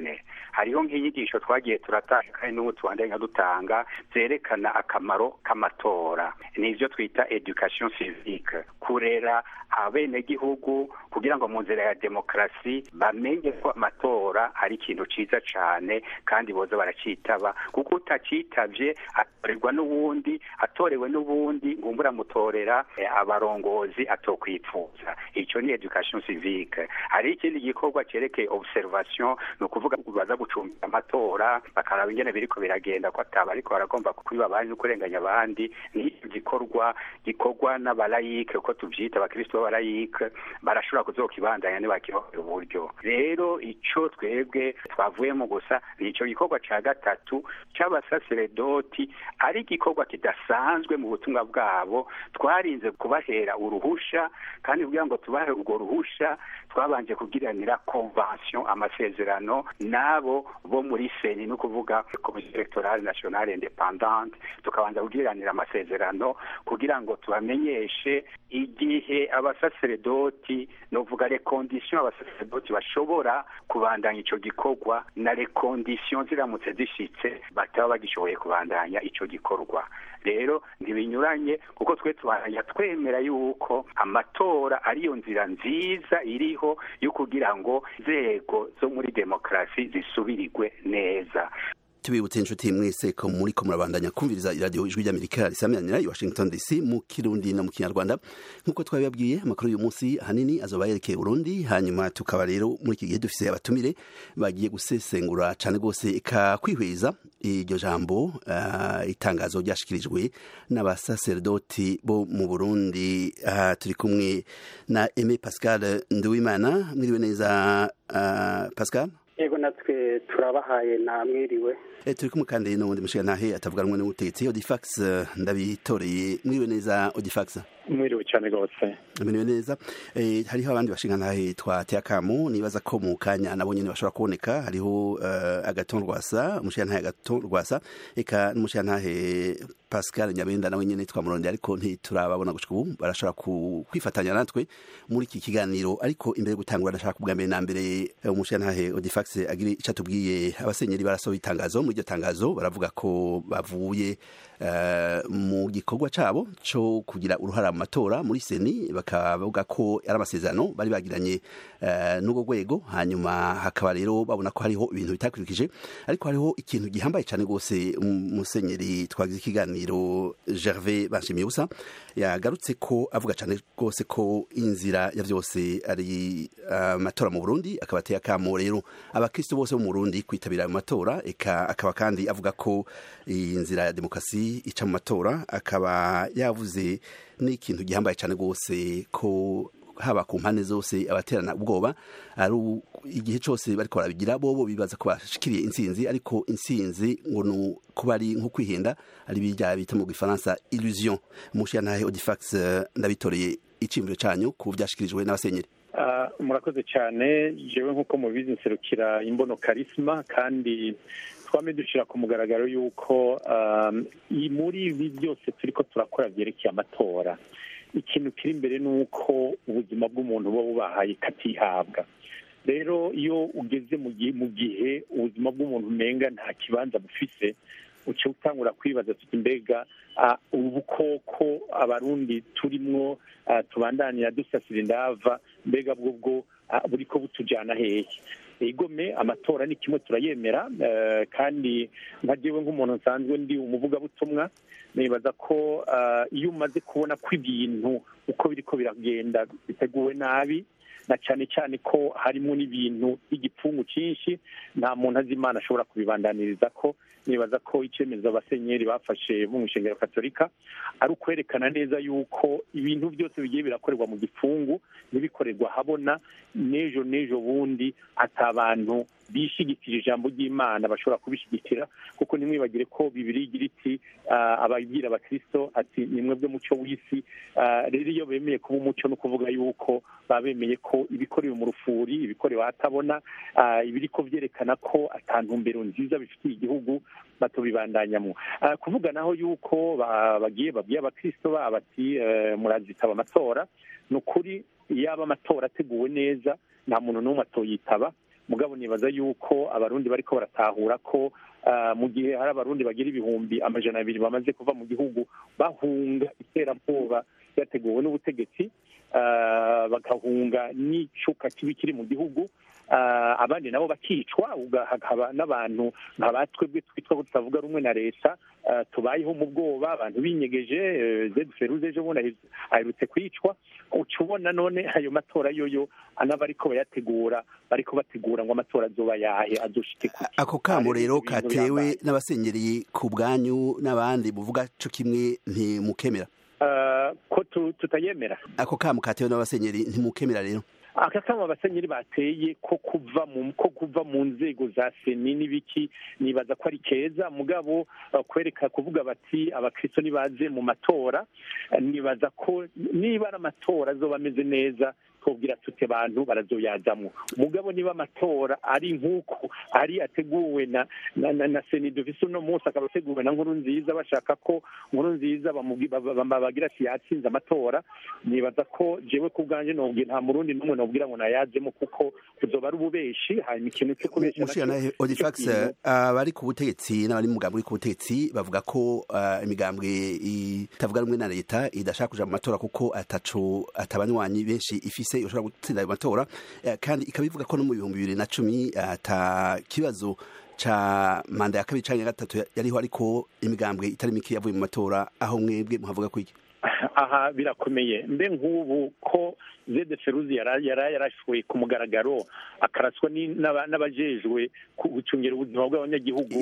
hariho nk'inyigisho twagiye turatanga kandi n'ubu tubandanya dutanga zerekana akamaro k'amatora n'ivyo twita education civique, kurera abenegihugu kugira ngo mu nzira ya demokarasi bamenye ko amatora ari ikintu ciza cane kandi boza baracitaba, kuko utacitavye atorerwa n'uwundi, atorewe n'ubundi ngumbura mutorera abarongozi atokwipfuza. Ico ni education civique. Hari ikindi gikorwa cerekeye observation, no kuvuga baza gucumbira amatora bakaraba ingene biriko biragenda ko ataba ariko baragomba kwiba abandi no kurenganya abandi. Ni gikorwa n'abalayike uko tuvyita abakristo b'abalayike barashobora kuzokibandanya nibakirohera uburyo. Rero ico twebwe twavuyemo gusa ni ico gikorwa ca gatatu c'abasaseredoti, ari igikorwa kidasanzwe mu butumwa bwabo. Twarinze kubahera uruhusha, kandi kugira ngo tubahe urwo ruhusha twabanje kugiranira convention, amasezerano nabo bo muri seni, no kuvuga Commission Electorale Nationale Independante, tukabanza kugiranira amasezerano kugira ngo tubamenyeshe igihe abasaseredoti, no vuga les conditions abasaseredoti bashobora kubandanya ico gikorwa na les conditions ziramutse zishitse bataba bagishoboye kubandanya ico gikorwa. Rero ntibinyuranye kuko twe tubandanya twemera yuko amatora ariyo nzira nziza iriho yo kugira ngo inzego zo muri demokarasi zisubirirwe neza. tubibutse inshuti mwese ko muri ko murabandanya kumviriza iradiyo ijwi ry'Amerika risamiranyira i Washington DC mu Kirundi no mu Kinyarwanda. Nkuko twabibabwiye amakuru y'uyu munsi hanini azoba yerekeye Burundi, hanyuma tukaba rero muri iki gihe dufise abatumire bagiye gusesengura cane gose kwihweza iryo jambo itangazo ryashikirijwe n'abasaserdoti bo mu Burundi. Turi kumwe na Aimé Pascal Nduwimana. Mwiriwe neza Pascal? Yego, natwe turabahaye na mwiriwe. Turi kumwe kandi n'ubundi mushigantahe atavuganwa n'ubutegetsi Odifax Ndabitoreye. Mwiriwe neza Odifax? Mwiriwe cyane gose. Mwiriwe neza. Hariho abandi bashingantahe twateye akamo, nibaza ko mu kanya nabo nyene bashobora kuboneka. Hariho Agathon Rwasa, umushigantahe Agathon Rwasa, eka n'umushigantahe Pascal Nyabenda nawe nyene twamurondeye ariko ntiturababona gushika ubu. Barashobora kwifatanya natwe muri iki kiganiro, ariko imbere gutangura ndashaka kubwa mbere na mbere umushigantahe Odifax agiri icatubwiye. Abasenyeri barasohoye itangazo, muri iryo tangazo baravuga ko bavuye mu gikorwa cabo cyo kugira uruhara mu matora muri seni, bakavuga ko ari amasezerano bari bagiranye n'ubwo rwego, hanyuma hakaba rero babona ko hariho ibintu bitakurikije. Ariko hariho ikintu gihambaye cyane gose umusenyeri twagize ikiganiro Gervais Banshimiye yagarutse ko avuga cyane gose ko inzira ya vyose ari amatora mu Burundi, akabateye akamo rero abakristo bose mu Burundi kwitabira mu matora, akaba kandi avuga ko inzira ya demokrasi ica mu matora. Akaba yavuze n'ikintu gihambaye cyane gose ko haba ku mpande zose abaterana ubwoba ari igihe cyose bariko barabigira bobo bibaza ko bashikiriye intsinzi, ariko intsinzi ngo kuba ari nko kwihenda, ari bijya bita mu Gifaransa illusion. Mushiyantahe Odifax Ndabitoreye, icimviro canyu ku byashikirijwe n'abasenyeri. Murakoze cyane. Jewe nkuko mubizi nserukira imbono karisma, kandi twame dushira ku mugaragaro yuko muri ibi byose turiko turakora byerekeye amatora, ikintu kiri imbere nuko ubuzima bw'umuntu buba bubahaye katihabwa. Rero iyo ugeze mu gihe ubuzima bw'umuntu umenga nta kibanza bufise, uce utangura kwibaza tuti mbega ubukoko abarundi turimwo tubandanira dusasira indava, mbega bwo buriko butujana hehe? Igome amatora ni kimwe turayemera, kandi nka jewe nk'umuntu nsanzwe ndi umuvugabutumwa, nibaza ko iyo umaze kubona ko ibintu uko biriko biragenda biteguwe nabi, na cyane cyane ko harimo n'ibintu by'igipfungu cyinshi, nta muntu azi Imana ashobora kubibandaniriza ko. Nibaza ko icyemezo abasenyeri bafashe mu Ishengero Katolika ari ukwerekana neza yuko ibintu byose bigiye birakorerwa mu gipfungu, ntibikorerwa habona, n'ejo bundi atabantu bishigikira ijambo ry'Imana bashobora kubishigikira, kuko nimwibagire ko Bibiliya igira iti ababwira abakristo ati nimwe byo muco w'isi. Rero iyo bemeye kuba umuco no kuvuga yuko babemeye ko ibikorewe mu rufuri, ibikorewe ahatabona, ibiriko vyerekana ko atantumbero nziza bifitiye igihugu batobibandanyamo. Kuvuga naho yuko babwiye abakristo bati murazitaba amatora, nukuri yaba amatora ateguwe neza nta muntu n'umwe atoyitaba, mugabo nibaza yuko abarundi bariko baratahura ko mu gihe hari abarundi bagira ibihumbi 200 bamaze kuva mu gihugu bahunga iterabwoba yateguwe n'ubutegetsi bagahunga n'icuka kibi kiri mu gihugu abandi nabo bakicwa hakaba n'abantu nkabatwebwe twitwa ko tutavuga rumwe na leta tubayeho mu bwoba abantu binyegeje Feruze ejo bundi aherutse kwicwa ucubona none ayo matora yoyo anabariko bayategura bariko bategura ngo amatora azoba yahe azoshike kuki ako kamo rero katewe n'abasenyeri ku bwanyu n'abandi buvuga co kimwe ntimukemera ko tutayemera ako kamo katewe n'abasenyeri ntimukemera rero akasama abasenyeri bateye ko kuva mu nzego za seni n'ibiki nibaza ko ari keza mugabo kwereka kuvuga bati abakristo nibaze mu matora nibaza ko niba ari amatora azoba ameze neza twobwira tute bantu barazoyazamwo mugabo niba amatora ari nk'uko ari ateguwe na seni dufise uno munsi akaba ateguwe na nkuru nziza bashaka ko nkuru nziza bagira ati yatsinze amatora nibaza ko jewe ku bwanje nobwira nta murundi n'umwe nobwira ngo nayazemo kuko kuzoba ari ububeshi hanyuma ikintu cyo kubesha mushana Odifax abari ku butegetsi n'abari mu mugambwe ku butegetsi bavuga ko imigambwe itavuga rumwe na leta idashaka kuja mu matora kuko atabanywanyi benshi ifise ushobora gutsinda ayo matora kandi ikabivuga ko no mu 2010 ata kibazo ca manda ya kabiri canke gatatu yariho ariko imigambwe itari mike yavuye mu matora aho mwebwe muhavuga ko iki aha birakomeye mbe nk'ubu ko Feruze yarashoye ku mugaragaro akaraswa n'abajejwe gucungira ubuzima bw'abanyagihugu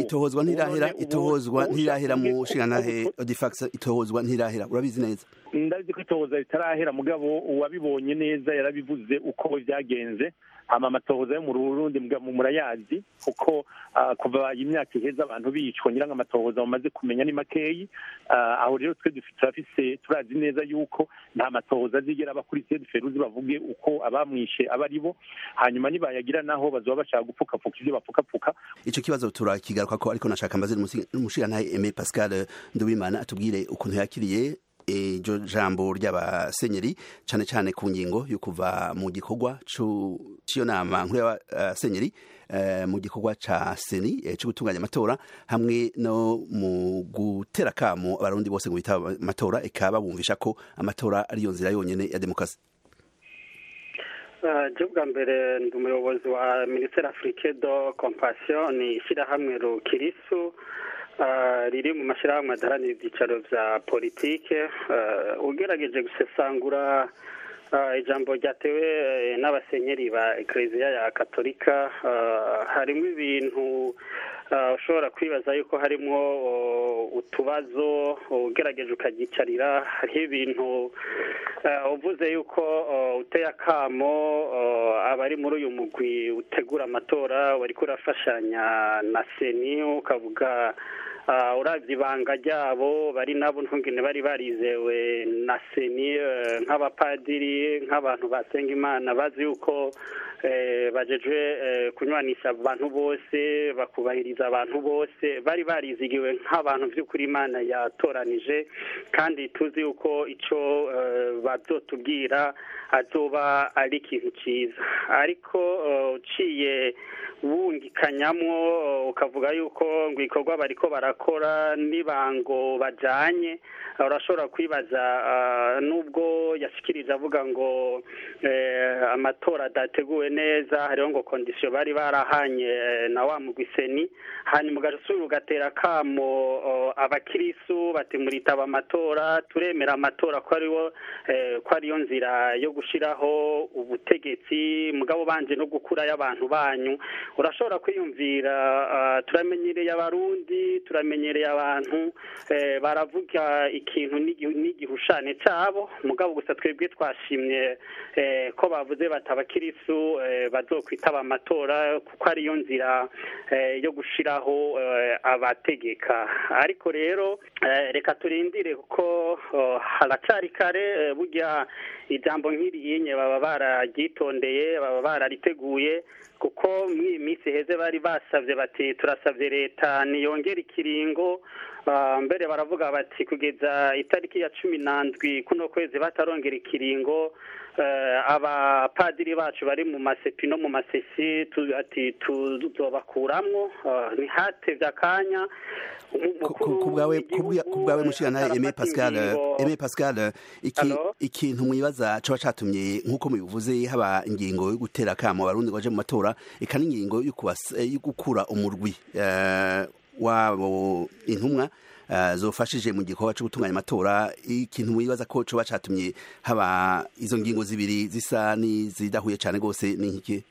itohozwa ntirahera mu shinganahe Odifax itohozwa ntirahera urabizi neza ndazi ko itohoza ritarahera mugabo uwabibonye neza yarabivuze uko byagenze amatohoza yo mu Burundi murayazi kuko kuva imyaka iheza abantu bicwa nyiranga amatohoza bamaze kumenya ni makeyi aho rero twe dufite turazi neza yuko nta matohoza azigera aba kuri Feruze bavuge uko abamwishe abaribo hanyuma nibayagira naho bazoba bashaka gupfukapfuka ivyo bapfukapfuka ico kibazo turakigaruka ko ariko nashaka mbaze umushiranahe Aimé Pascal Nduwimana atubwire ukuntu yakiriye iryo jambo ry'abasenyeri cyane cyane ku ngingo yo kuva mu gikorwa cy'iyo nama nkuru y'abasenyeri mu gikorwa ca seni cyo gutunganya amatora hamwe no mu gutera kamo abarundi bose ngo bitaba amatora ikaba bumvisha ko amatora ariyo nzira yonyene ya demokarasi bwa mbere ndi umuyobozi wa Ministère Africain de Compassion ni ishyirahamwe rukirisu riri mu mashyirahamwe adaharanira ibyicaro bya politike ugerageje gusesangura ijambo ryatewe n'abasenyeri ba Eklezia ya Katolika harimo ibintu ushobora kwibaza yuko harimo utubazo ugerageje ukagicarira hariho ibintu uvuze yuko uteye akamo abari muri uyu mugwi utegura amatora wari kurafashanya na seni ukavuga uravye ibanga ryabo bari nabo ntungene bari barizewe na seni nk'abapadiri nk'abantu basenga imana bazi yuko bajejwe kunywanisha abantu bose bakubahiriza abantu bose bari barizigiwe nk'abantu vy'ukuri imana yatoranije kandi tuzi yuko ico bazotubwira azoba ari ikintu ciza ariko uciye wungikanyamwo ukavuga yuko ngo ikorwa bariko barakora nibango bajanye urashobora kwibaza nubwo yashikirije avuga ngo amatora adateguwe neza hariho ngo kondisiyo bari barahanye na wa mugwiseni hanyuma ugasubira ugatera kamo abakirisu bati muritaba amatora turemera amatora ko ariyo nzira yo gushiraho ubutegetsi mugabo banje no gukura y'abantu banyu urashobora kwiyumvira turamenyereye abarundi turamenyereye abantu baravuga ikintu n'igihushane cabo mugabo gusa twebwe twashimye ko bavuze batabakirisu bazokwitaba amatora kuko ariyo nzira yo gushiraho abategeka ariko rero reka turindire kuko haracari kare burya ijambo nk'iriyenye baba bararyitondeye baba barariteguye kuko mw'iyi minsi heze bari basavye bati turasavye leta niyongera ikiringo mbere baravuga bati kugeza itariki ya 17 kuno kwezi batarongera ikiringo abapadiri bacu bari mu masepi no mu masesi ati tuzobakuramwo ntihatevye akanya kubwawe mushikana Aimé Pascal ikintu mwibaza coba catumye nk'uko mubivuze haba ingingo yo gutera akamo abarundi baje mu matora eka n'ingingo yo gukura umurwi wabo intumwa zofashije mu gikorwa cyo gutunganya amatora ikintu mwibaza ko coba catumye haba izo ngingo zibiri zisa nizidahuye cyane gose ni nkiki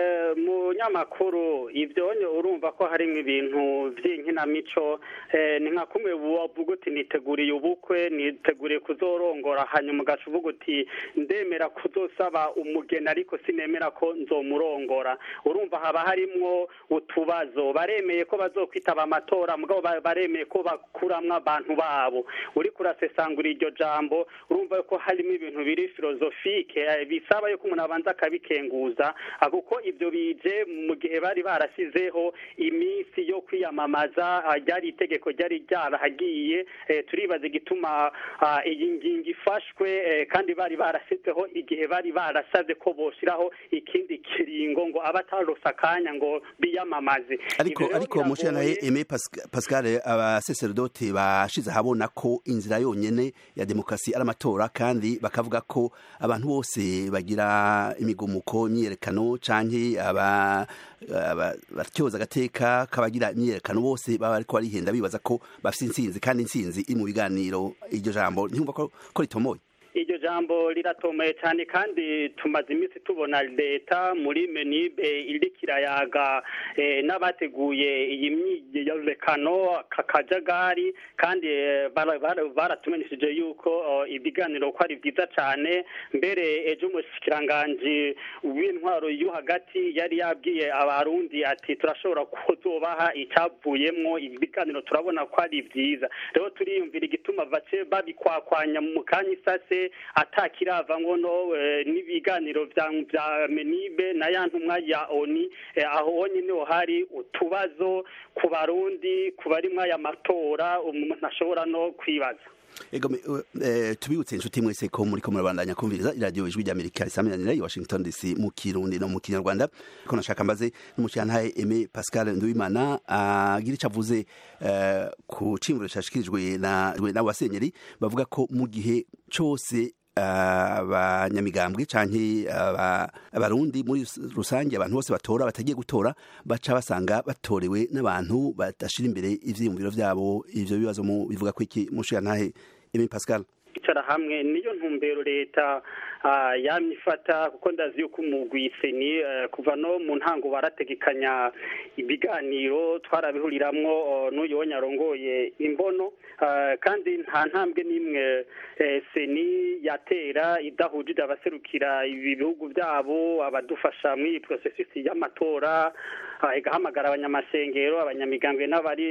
munyamakuru ibyo urumva ko harimo ibintu by'inkinamico ni nka kumwe wavuga uti niteguriye ubukwe niteguriye kuzorongora hanyuma ugaca uvuga uti ndemera kuzosaba umugeni ariko sinemera ko nzomurongora urumva haba harimwo utubazo baremeye ko bazokwitaba amatora mugabo baremeye ko bakuramwo abantu babo uri kurasesangura iryo jambo urumva ko harimo ibintu biri filozofike bisaba yuko umuntu abanza akabikenguza kuko ibyo bije mu gihe bari barasizeho iminsi yo kwiyamamaza ryari itegeko ryari ryarahagiye turibaza igituma iyi ngingo ifashwe kandi bari barasizeho igihe bari barasabye ko boshiraho ikindi kiringo ngo abatarose akanya ngo biyamamaze ariko mushana Aimé Pascal abasacerdote bashize habona ko inzira yonyene ya demokrasi ari amatora kandi bakavuga ko abantu bose bagira imigumuko imyerekano canke batyoza agateka kabagira imyerekano bose baba ariko barihenda bibaza ko bafite intsinzi kandi intsinzi iri mu biganiro iryo jambo ntumva ko ritomoye iryo jambo riratomoye cyane kandi tumaze iminsi tubona leta muri menibe iriko irayaga n'abateguye iyi myiyerekano kakajagari kandi baratumenyesheje yuko ibiganiro ko ari byiza cyane mbere ejo umushikiranganji w'intwaro yo hagati yari yabwiye abarundi ati turashobora kuzobaha icyavuyemwo ibiganiro turabona ko ari byiza rero turiyumvira igituma bace babikwakwanya mu kanya isase atakirava ngono n'ibiganiro vya menibe na ya ntumwa ya oni aho nyine hari utubazo ku barundi ku barimwa ya matora umuntu ashobora no kwibaza tubibutse inshuti mwese ko muri ko murabandanya kumviriza iradiyo ijwi ry'Amerika risaminanira i Washington DC mu Kirundi no mu Kinyarwanda ko nashaka mbaze n'umucantaye Aimé Pascal Nduwimana agira ico avuze ku cimvuro cyashikirijwe na wasenyeri bavuga ko mu gihe cose abanyamigambwe canke abarundi muri rusange abantu bose batora batagiye gutora baca basanga batorewe n'abantu badashira imbere ivyiyumviro vyabo ivyo bibazo mu bivuga ko iki mushiyantahe Aimé Pascal icara hamwe niyo ntumbero leta yamifata kuko ndazi yuko umugwiseni kuva no mu ntango barategekanya ibiganiro twarabihuriramwo n'uyo nyarongoye imbono kandi nta ntambwe n'imwe seni yatera idahujije abaserukira ibi bihugu byabo abadufasha muri processus y'amatora igahamagara abanyamasengero abanyamigambwe n'abari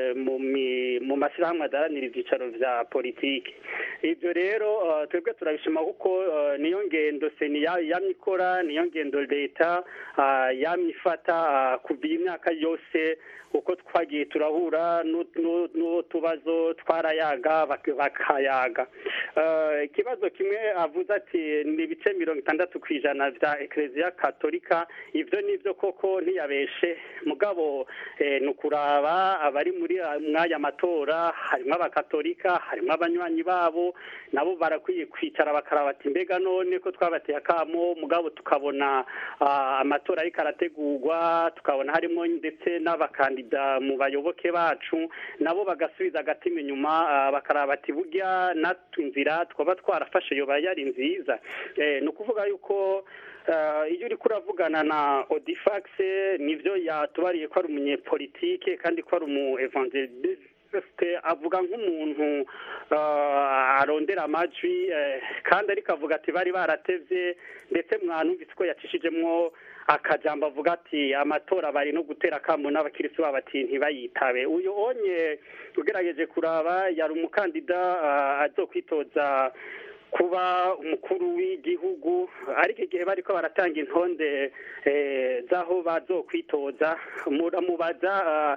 mu mashyirahamwe adaranira ibyicaro vya politiki ibyo rero twebwe turabishima kuko niyo ngendo seni yamikora niyo ngendo leta yamifata kuva imyaka yose uko twagiye turahura n'utubazo twarayaga bakayaga ikibazo kimwe avuze ati ni ibice 60% vya Ecclesia Katolika ivyo nivyo koko ntiyabeshe mugabo nukuraba abari muri mwaya matora harimo abakatolika harimo abanywanyi babo nabo barakwiye kwicara bakaraba ati mbega none ko twabateye akamo mugabo tukabona amatora ariko arategurwa tukabona harimo ndetse n'abakandida mu bayoboke bacu nabo bagasubiza agatima inyuma bakaraba ati burya natunzira twaba twarafashe yo bayari nziza no kuvuga yuko iyo uri kuravugana na Odifax nivyo yatubariye ko ari umunyepolitike kandi ko ari umu evangeliste avuga nk'umuntu arondera amajwi kandi ariko avuga ati bari baratevye ndetse mwanumvise ko yacishijemwo akajambo avuga ati amatora bari no gutera kamo n'abakirisi babo ati ntibayitabe uyu onye ugerageje kuraba yari umukandida azokwitoza kuba umukuru w'igihugu ariko igihe bariko baratanga intonde z'aho bazokwitoza muramubaza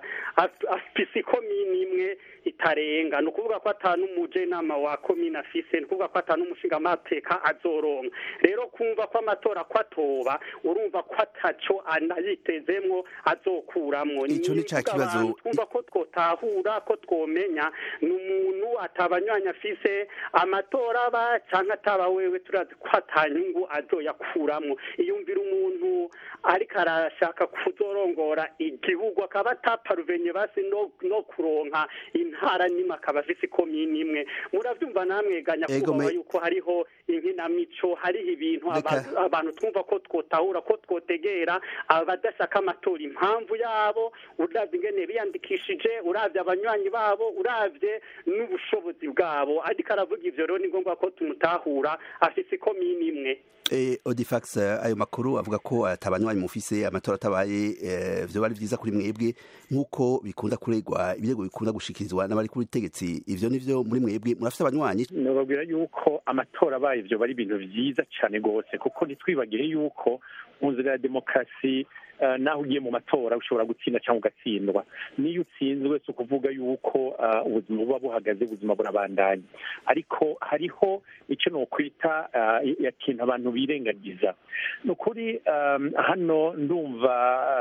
afise komini imwe itarenga ni ukuvuga ko atanu umujenama wa komine afise ni ukuvuga ko atanu umushingamateka azoronka rero kumva ko amatora ko atoba urumva ko ataco anayitezemwo azokuramwo ico ni ca kibazo twumva ko twotahura ko twomenya ni umuntu atabanywanyi afise amatora aba canke ataba wewe turazi ko atanyungu azoyakuramwo iyumvira umuntu ariko arashaka kuzorongora igihugu akaba ataparuvenye basi no kuronka intara nimwe akaba afise komini imwe muravyumva namwe ganya kuba yuko hariho inkinamico hariho ibintu abantu twumva ko twotahura ko twotegera abadashaka amatora impamvu yabo uravye ingene biyandikishije uravye abanywanyi babo uravye n'ubushobozi bwabo ariko aravuga ivyo rero ni ngombwa ko tumutahura afise komini imwe Odifax ayo makuru avuga ko atabanywanyi mufise amatora atabaye vyo bari vyiza kuri mwebwe nkuko bikunda kuregwa ibirego bikunda gushikirizwa n'abari kuri tegetsi ivyo nivyo muri mwebwe murafise abanywanyi nobabwira yuko amatora abaye ivyo bari ibintu vyiza cane gose kuko ntitwibagire yuko mu nzira ya demokarasi naho ugiye mu matora ushobora gutsinda cyangwa ugatsindwa niyo utsinzwe si ukuvuga yuko ubuzima buba buhagaze ubuzima burabandanya ariko hariho icyo nokwita ikintu abantu birengagiza ni ukuri hano ndumva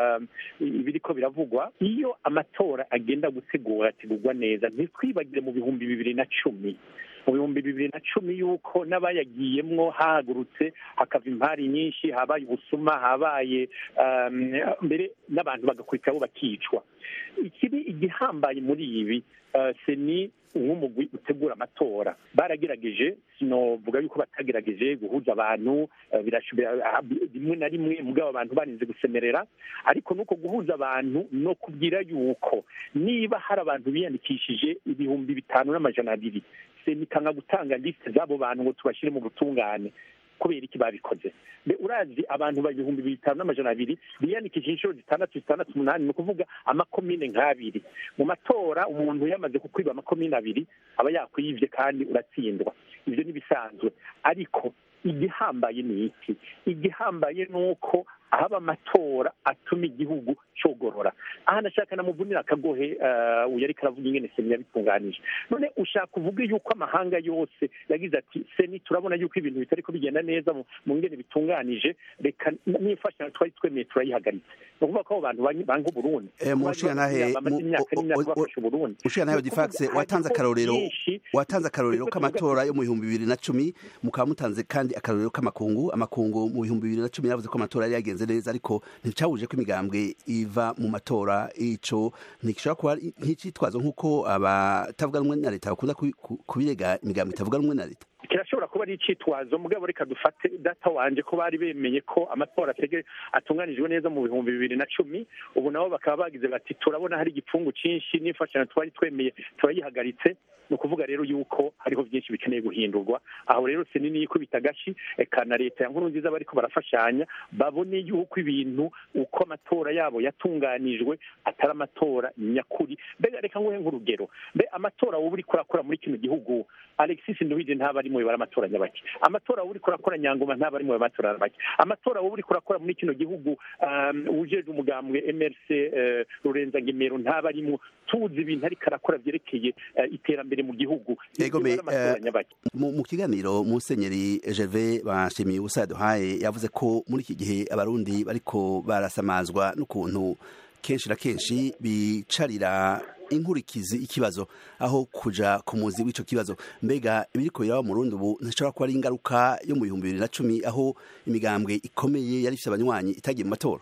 ibiriko biravugwa iyo amatora agenda ategurwa neza ntitwibagire mu 2010 mu 2010 yuko n'abayagiyemwo hahagurutse hakava impari nyinshi habaye ubusuma habaye mbere n'abantu bagakurikiraho bakicwa ikiri igihambaye muri ibi seni nk'umugwi utegura amatora baragerageje sinovuga yuko batagerageje guhuza abantu rimwe na rimwe mugabo abantu barinze gusemerera ariko nuko guhuza abantu no kubwira yuko niba hari abantu biyandikishije 5,200 seni kanga gutanga liste z'abo bantu ngo tubashire mu butungane kubera iki babikoze be urazi abantu ba 2,500 biyandikishije inshuro 6,8 ni ukuvuga amakomine nk'abiri mu matora umuntu yamaze kukwiba amakomine abiri aba yakwiyivye kandi uratsindwa ivyo nibisanzwe ariko igihambaye ni iki igihambaye nuko ahaba amatora atuma igihugu cogorora aha nashaka namuvunira akagohe uyari karavuga ingene seni yabitunganije none ushaka kuvuga yuko amahanga yose yagize ati seni turabona yuko ibintu bitari ko bigenda neza mu ngene bitunganije reka n'imfashanyo twari twemeye turayihagaritse no kuvuga ko abo bantu banga Burundi mushira nahe ushira nahe Odifax watanze akarorero k'amatora yo mu 2010 mukaba mutanze kandi akarorero k'amakungu mu 2010 yavuze ko amatora yari yagenze neza ariko nticabuje ko imigambwe iva mu matora ico ntikishobora kuba nk'icitwazo nk'uko abatavuga rumwe na leta bakunda kubirega imigambwe itavuga rumwe na leta kirashobora kuba ari icitwazo mugabo reka dufate data wanje ko bari bemeye ko amatora atunganijwe neza mu 2010 ubu nabo bakaba bagize bati turabona hari igipfungu cinshi n'imfashanyo twari twemeye turayihagaritse ni ukuvuga rero yuko hariho byinshi bikeneye guhindurwa aho rero sinini yuko bitagashi eka na leta ya Nkurunziza bariko barafashanya babone yuko ibintu uko amatora yabo yatunganijwe atari amatora nyakuri mbega reka nguhe nk'urugero mbe amatora wowe uri kurakora muri kino gihugu Alexis Nduhije ntaba ari mu baramatora nyabaki amatora wowe uri kurakora Nyangoma ntaba ari mu baramatora nyabaki amatora wowe uri kurakora muri kino gihugu ujeje umugambwe MRC Rurenza Ngemero ntaba ari mu tuzi ibintu ari karakora byerekeye iterambere mu gihugu mu kiganiro Musenyeri Gervais Banshimiye Usaduhaye yavuze ko muri iki gihe abarundi bariko barasamazwa n'ukuntu kenshi na kenshi bicarira inkurikizi ikibazo aho kuja ku muzi w'ico kibazo mbega ibiriko biraba mu Burundi ubu ntashobora kuba ari ingaruka yo mu 2010 aho imigambwe ikomeye yari ifite abanywanyi itagiye mu matora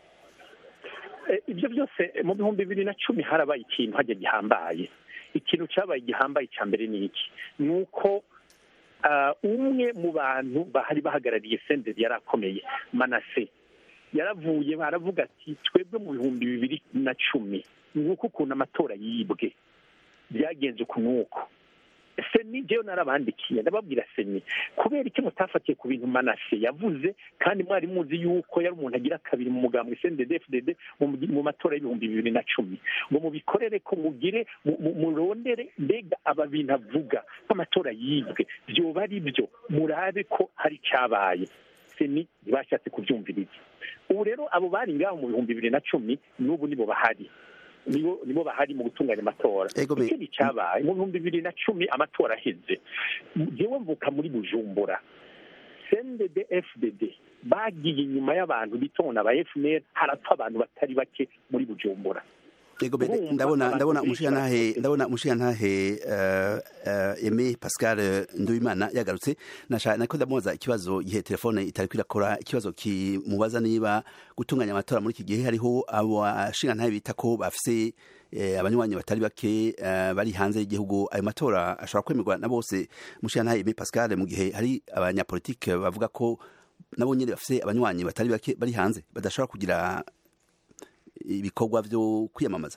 ibyo byose mu 2010 harabaye ikintu hajya gihambaye ikintu cyabaye gihambaye cya mbere ni iki nuko umwe mu bantu bahari bahagarariye senderi yarakomeye Manase yaravuye baravuga ati twebwe mu 2010 nuko ukuntu amatora yibwe byagenze ukunuko seni jewe narabandikiye ndababwira seni kubera iki mutafatiye ku bintu Manase yavuze kandi mwari muzi yuko yari umuntu agira kabiri mu mugambwe CNDD-FDD mu matora y'ibihumbi 2010 ngo mubikorere ko mugire murondere mbega aba bintu avuga ko amatora yibwe byoba ari byo murabe ko hari cyabaye seni ntibashatse kubyumviriza ubu rero abo bari ngaho mu bihumbi 2010 n'ubu nibo bahari nibo bahari mu gutunganya amatora ikindi cyabaye mu bihumbi 2010 amatora aheze jewe mvuka muri Bujumbura CNDD-FDD bagiye inyuma y'abantu bitona aba FNL harapfa abantu batari bake muri Bujumbura ndabona umushiyantahe Aimé Pascal Nduwimana yagarutse nako ndamubaza ikibazo gihe telefone itari kwirakora ikibazo kimubaza niba gutunganya amatora muri iki gihe hariho abashingantahe bita ko bafise abanywanyi batari bake bari hanze y'igihugu ayo matora ashobora kwemerwa na bose umushiyantahe Aimé Pascal mu gihe hari abanyapolitike bavuga ko nabo nyine bafise abanywanyi batari bake bari hanze badashobora kugira ibikorwa byo kwiyamamaza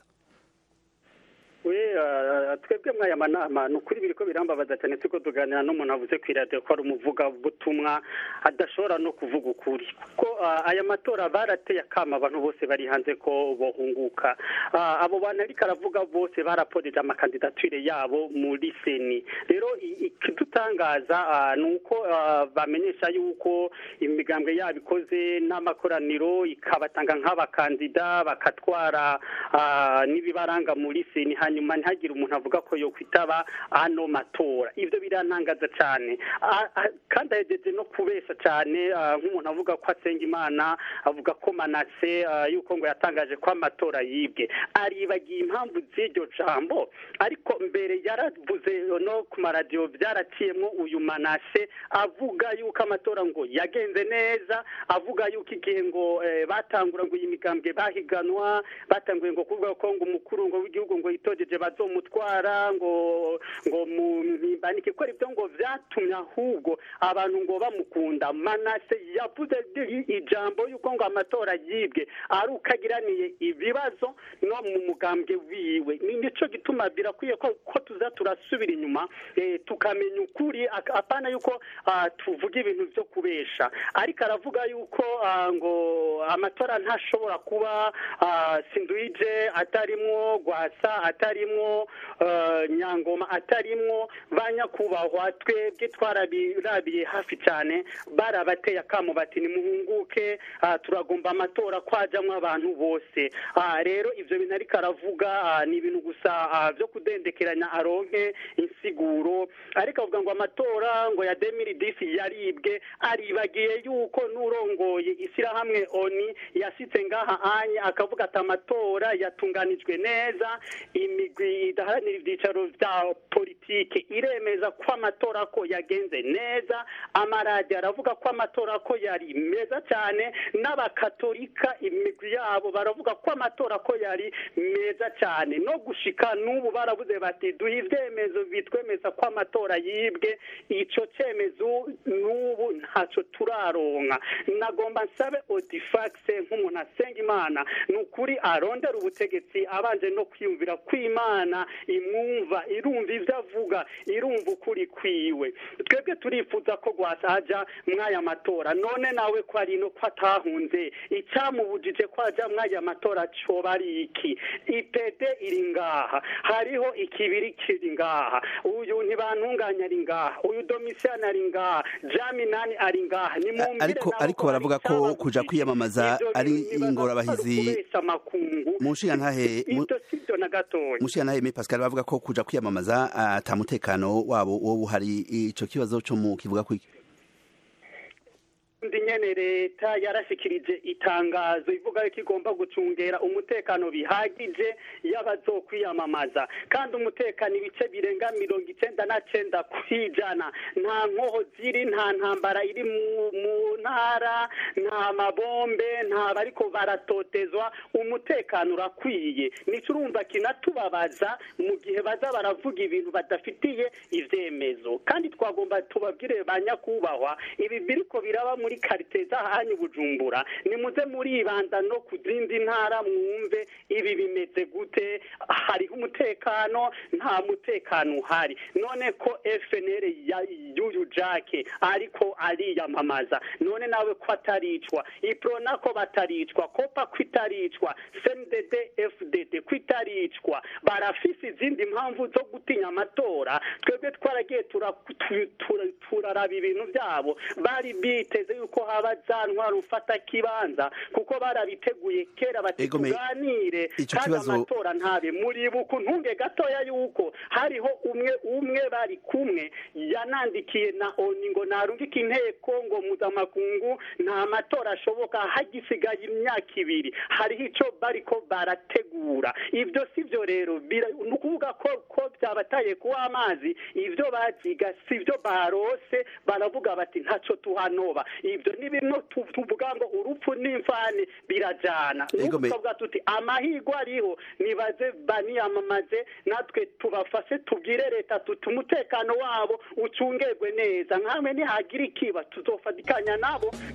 twebwe mwaya manama ni ukuri biriko birambabaza cyane tuko tuganira n'umuntu avuze ku iradiyo ko ari umuvuga butumwa adashobora no kuvuga ukuri kuko aya matora barateye akama abantu bose bari hanze ko bohunguka abo bantu ariko aravuga bose barapodeje amakandidatire yabo muri seni rero ikidutangaza ni uko bamenyesha yuko imigambwe yabo ikoze n'amakoraniro ikabatanga nk'abakandida bakatwara n'ibibaranga muri seni hanyuma ntihagire umuntu avuga ko yo kwitaba ano matora ivyo birantangaza cyane kandi ahejeje no kubesha cyane nk'umuntu avuga ko asenga Imana avuga ko Manase yuko ngo yatangaje ko amatora yibwe aribagiye impamvu z'iryo jambo ariko mbere yaravuze no ku maradiyo byaraciyemo uyu Manase avuga yuko amatora ngo yagenze neza avuga yuko igihe ngo batangura ngo iyi migambwe bahiganwa batanguye ngo kuvuga ko ngo umukuru ngo w'igihugu ngo yitojeje bazomutwara ngo mu mimbanike ko ibyo ngo vyatumye ahubwo abantu ngo bamukunda Manase yavuze ijambo yuko ngo amatora yibwe ari ukagiraniye ibibazo no mu mugambwe wiwe nico gituma birakwiye ko tuza turasubira inyuma tukamenya ukuri apana yuko tuvuga ibintu byo kubesha ariko aravuga yuko ngo amatora ntashobora kuba Sinduije atarimwo Gwasa atarimwo Nyangoma atarimwo banyakubahwa twebwe twarabirabiye hafi cyane barabateye akamo bati ni muhunguke turagomba amatora kwajamwo abantu bose rero ivyo bintu ariko aravuga ni ibintu gusa byo kudendekeranya aronke insiguro ariko avuga ngo amatora ngo ya 2010 yaribwe aribagiye yuko nurongoye ishyirahamwe ONI yasitse ngaha anye akavuga ati amatora yatunganijwe neza imigwi idaharanira ibyicaro bya politike iremeza ko amatora ko yagenze neza amaradiyo aravuga ko amatora ko yari meza cyane n'abakatolika imigwi yabo baravuga ko amatora ko yari meza cyane no gushika n'ubu baravuze bati duhe ibyemezo bitwemeza ko amatora yibwe ico cyemezo n'ubu ntacyo turaronka nagomba nsabe Odifax nk'umuntu asenga Imana ni ukuri arondera ubutegetsi abanje no kwiyumvira kw'Imana imwumva irumva ivyo avuga irumva ukuri kwiwe twebwe turifuza ko Gwasaja mwaya matora none nawe ko ari no kwatahunze icyamubujije kwaja mwaya matora coba ari iki IPD iri ngaha hariho ikibiri kiri ngaha uyu ntibantunganya ari ngaha uyu Domitian ari ngaha Jaminani ari ngaha ni mumbire ariko baravuga ko kuja kwiyamamaza ari ingorabahizi mushiyantahe Aimé Pascal bavuga ko kuja kwiyamamaza atamutekano wabo wo buhari ico kibazo cyo mu kivuga kwiki ndi nyene leta yarashikirije itangazo ivuga ko igomba gucungera umutekano bihagije y'abazokwiyamamaza kandi umutekano ibice birenga 99% kwijana nta nkoho ziri nta ntambara iri mu ntara nta mabombe nta bariko baratotezwa umutekano urakwiye nico urumva kinatubabaza mu gihe baza baravuga ibintu badafitiye ivyemezo kandi twagomba tubabwire banyakubahwa ibi biriko biraba muri karite z'ahanyu Bujumbura nimuze muri ibanda no ku zindi ntara mwumve ibi bimeze gute hariho umutekano nta mutekano uhari none ko FNL y'uyu Jacques ariko ariyamamaza none nawe ko ataricwa iprona ko bataricwa kopa kwitaricwa CNDD FDD kwitaricwa barafise izindi mpamvu zo gutinya amatora twebwe twaragiye turaraba ibintu byabo bari biteze yuko haba zanwa rufata kibanza kuko barabiteguye kera batuganire kandi amatora ntabe muri buku ntunge gatoya yuko hariho umwe bari kumwe yanandikiye na oni ngo narungika inteko ngo mpuzamakungu nta matora ashoboka hagisigaye imyaka ibiri hariho ico bariko barategura ibyo sivyo rero ni ukuvuga ko byabataye kuwa amazi ibyo baziga sivyo barose baravuga bati ntaco tuhanoba ibyo ni bino tuvuga ngo urupfu n'imfane birajana nukuvuga tuti amahirwe ariho nibaze baniyamamaze natwe tubafashe tubwire leta tuti umutekano wabo ucungerwe neza nkamwe nihagira ikiba tuzofatikanya nabo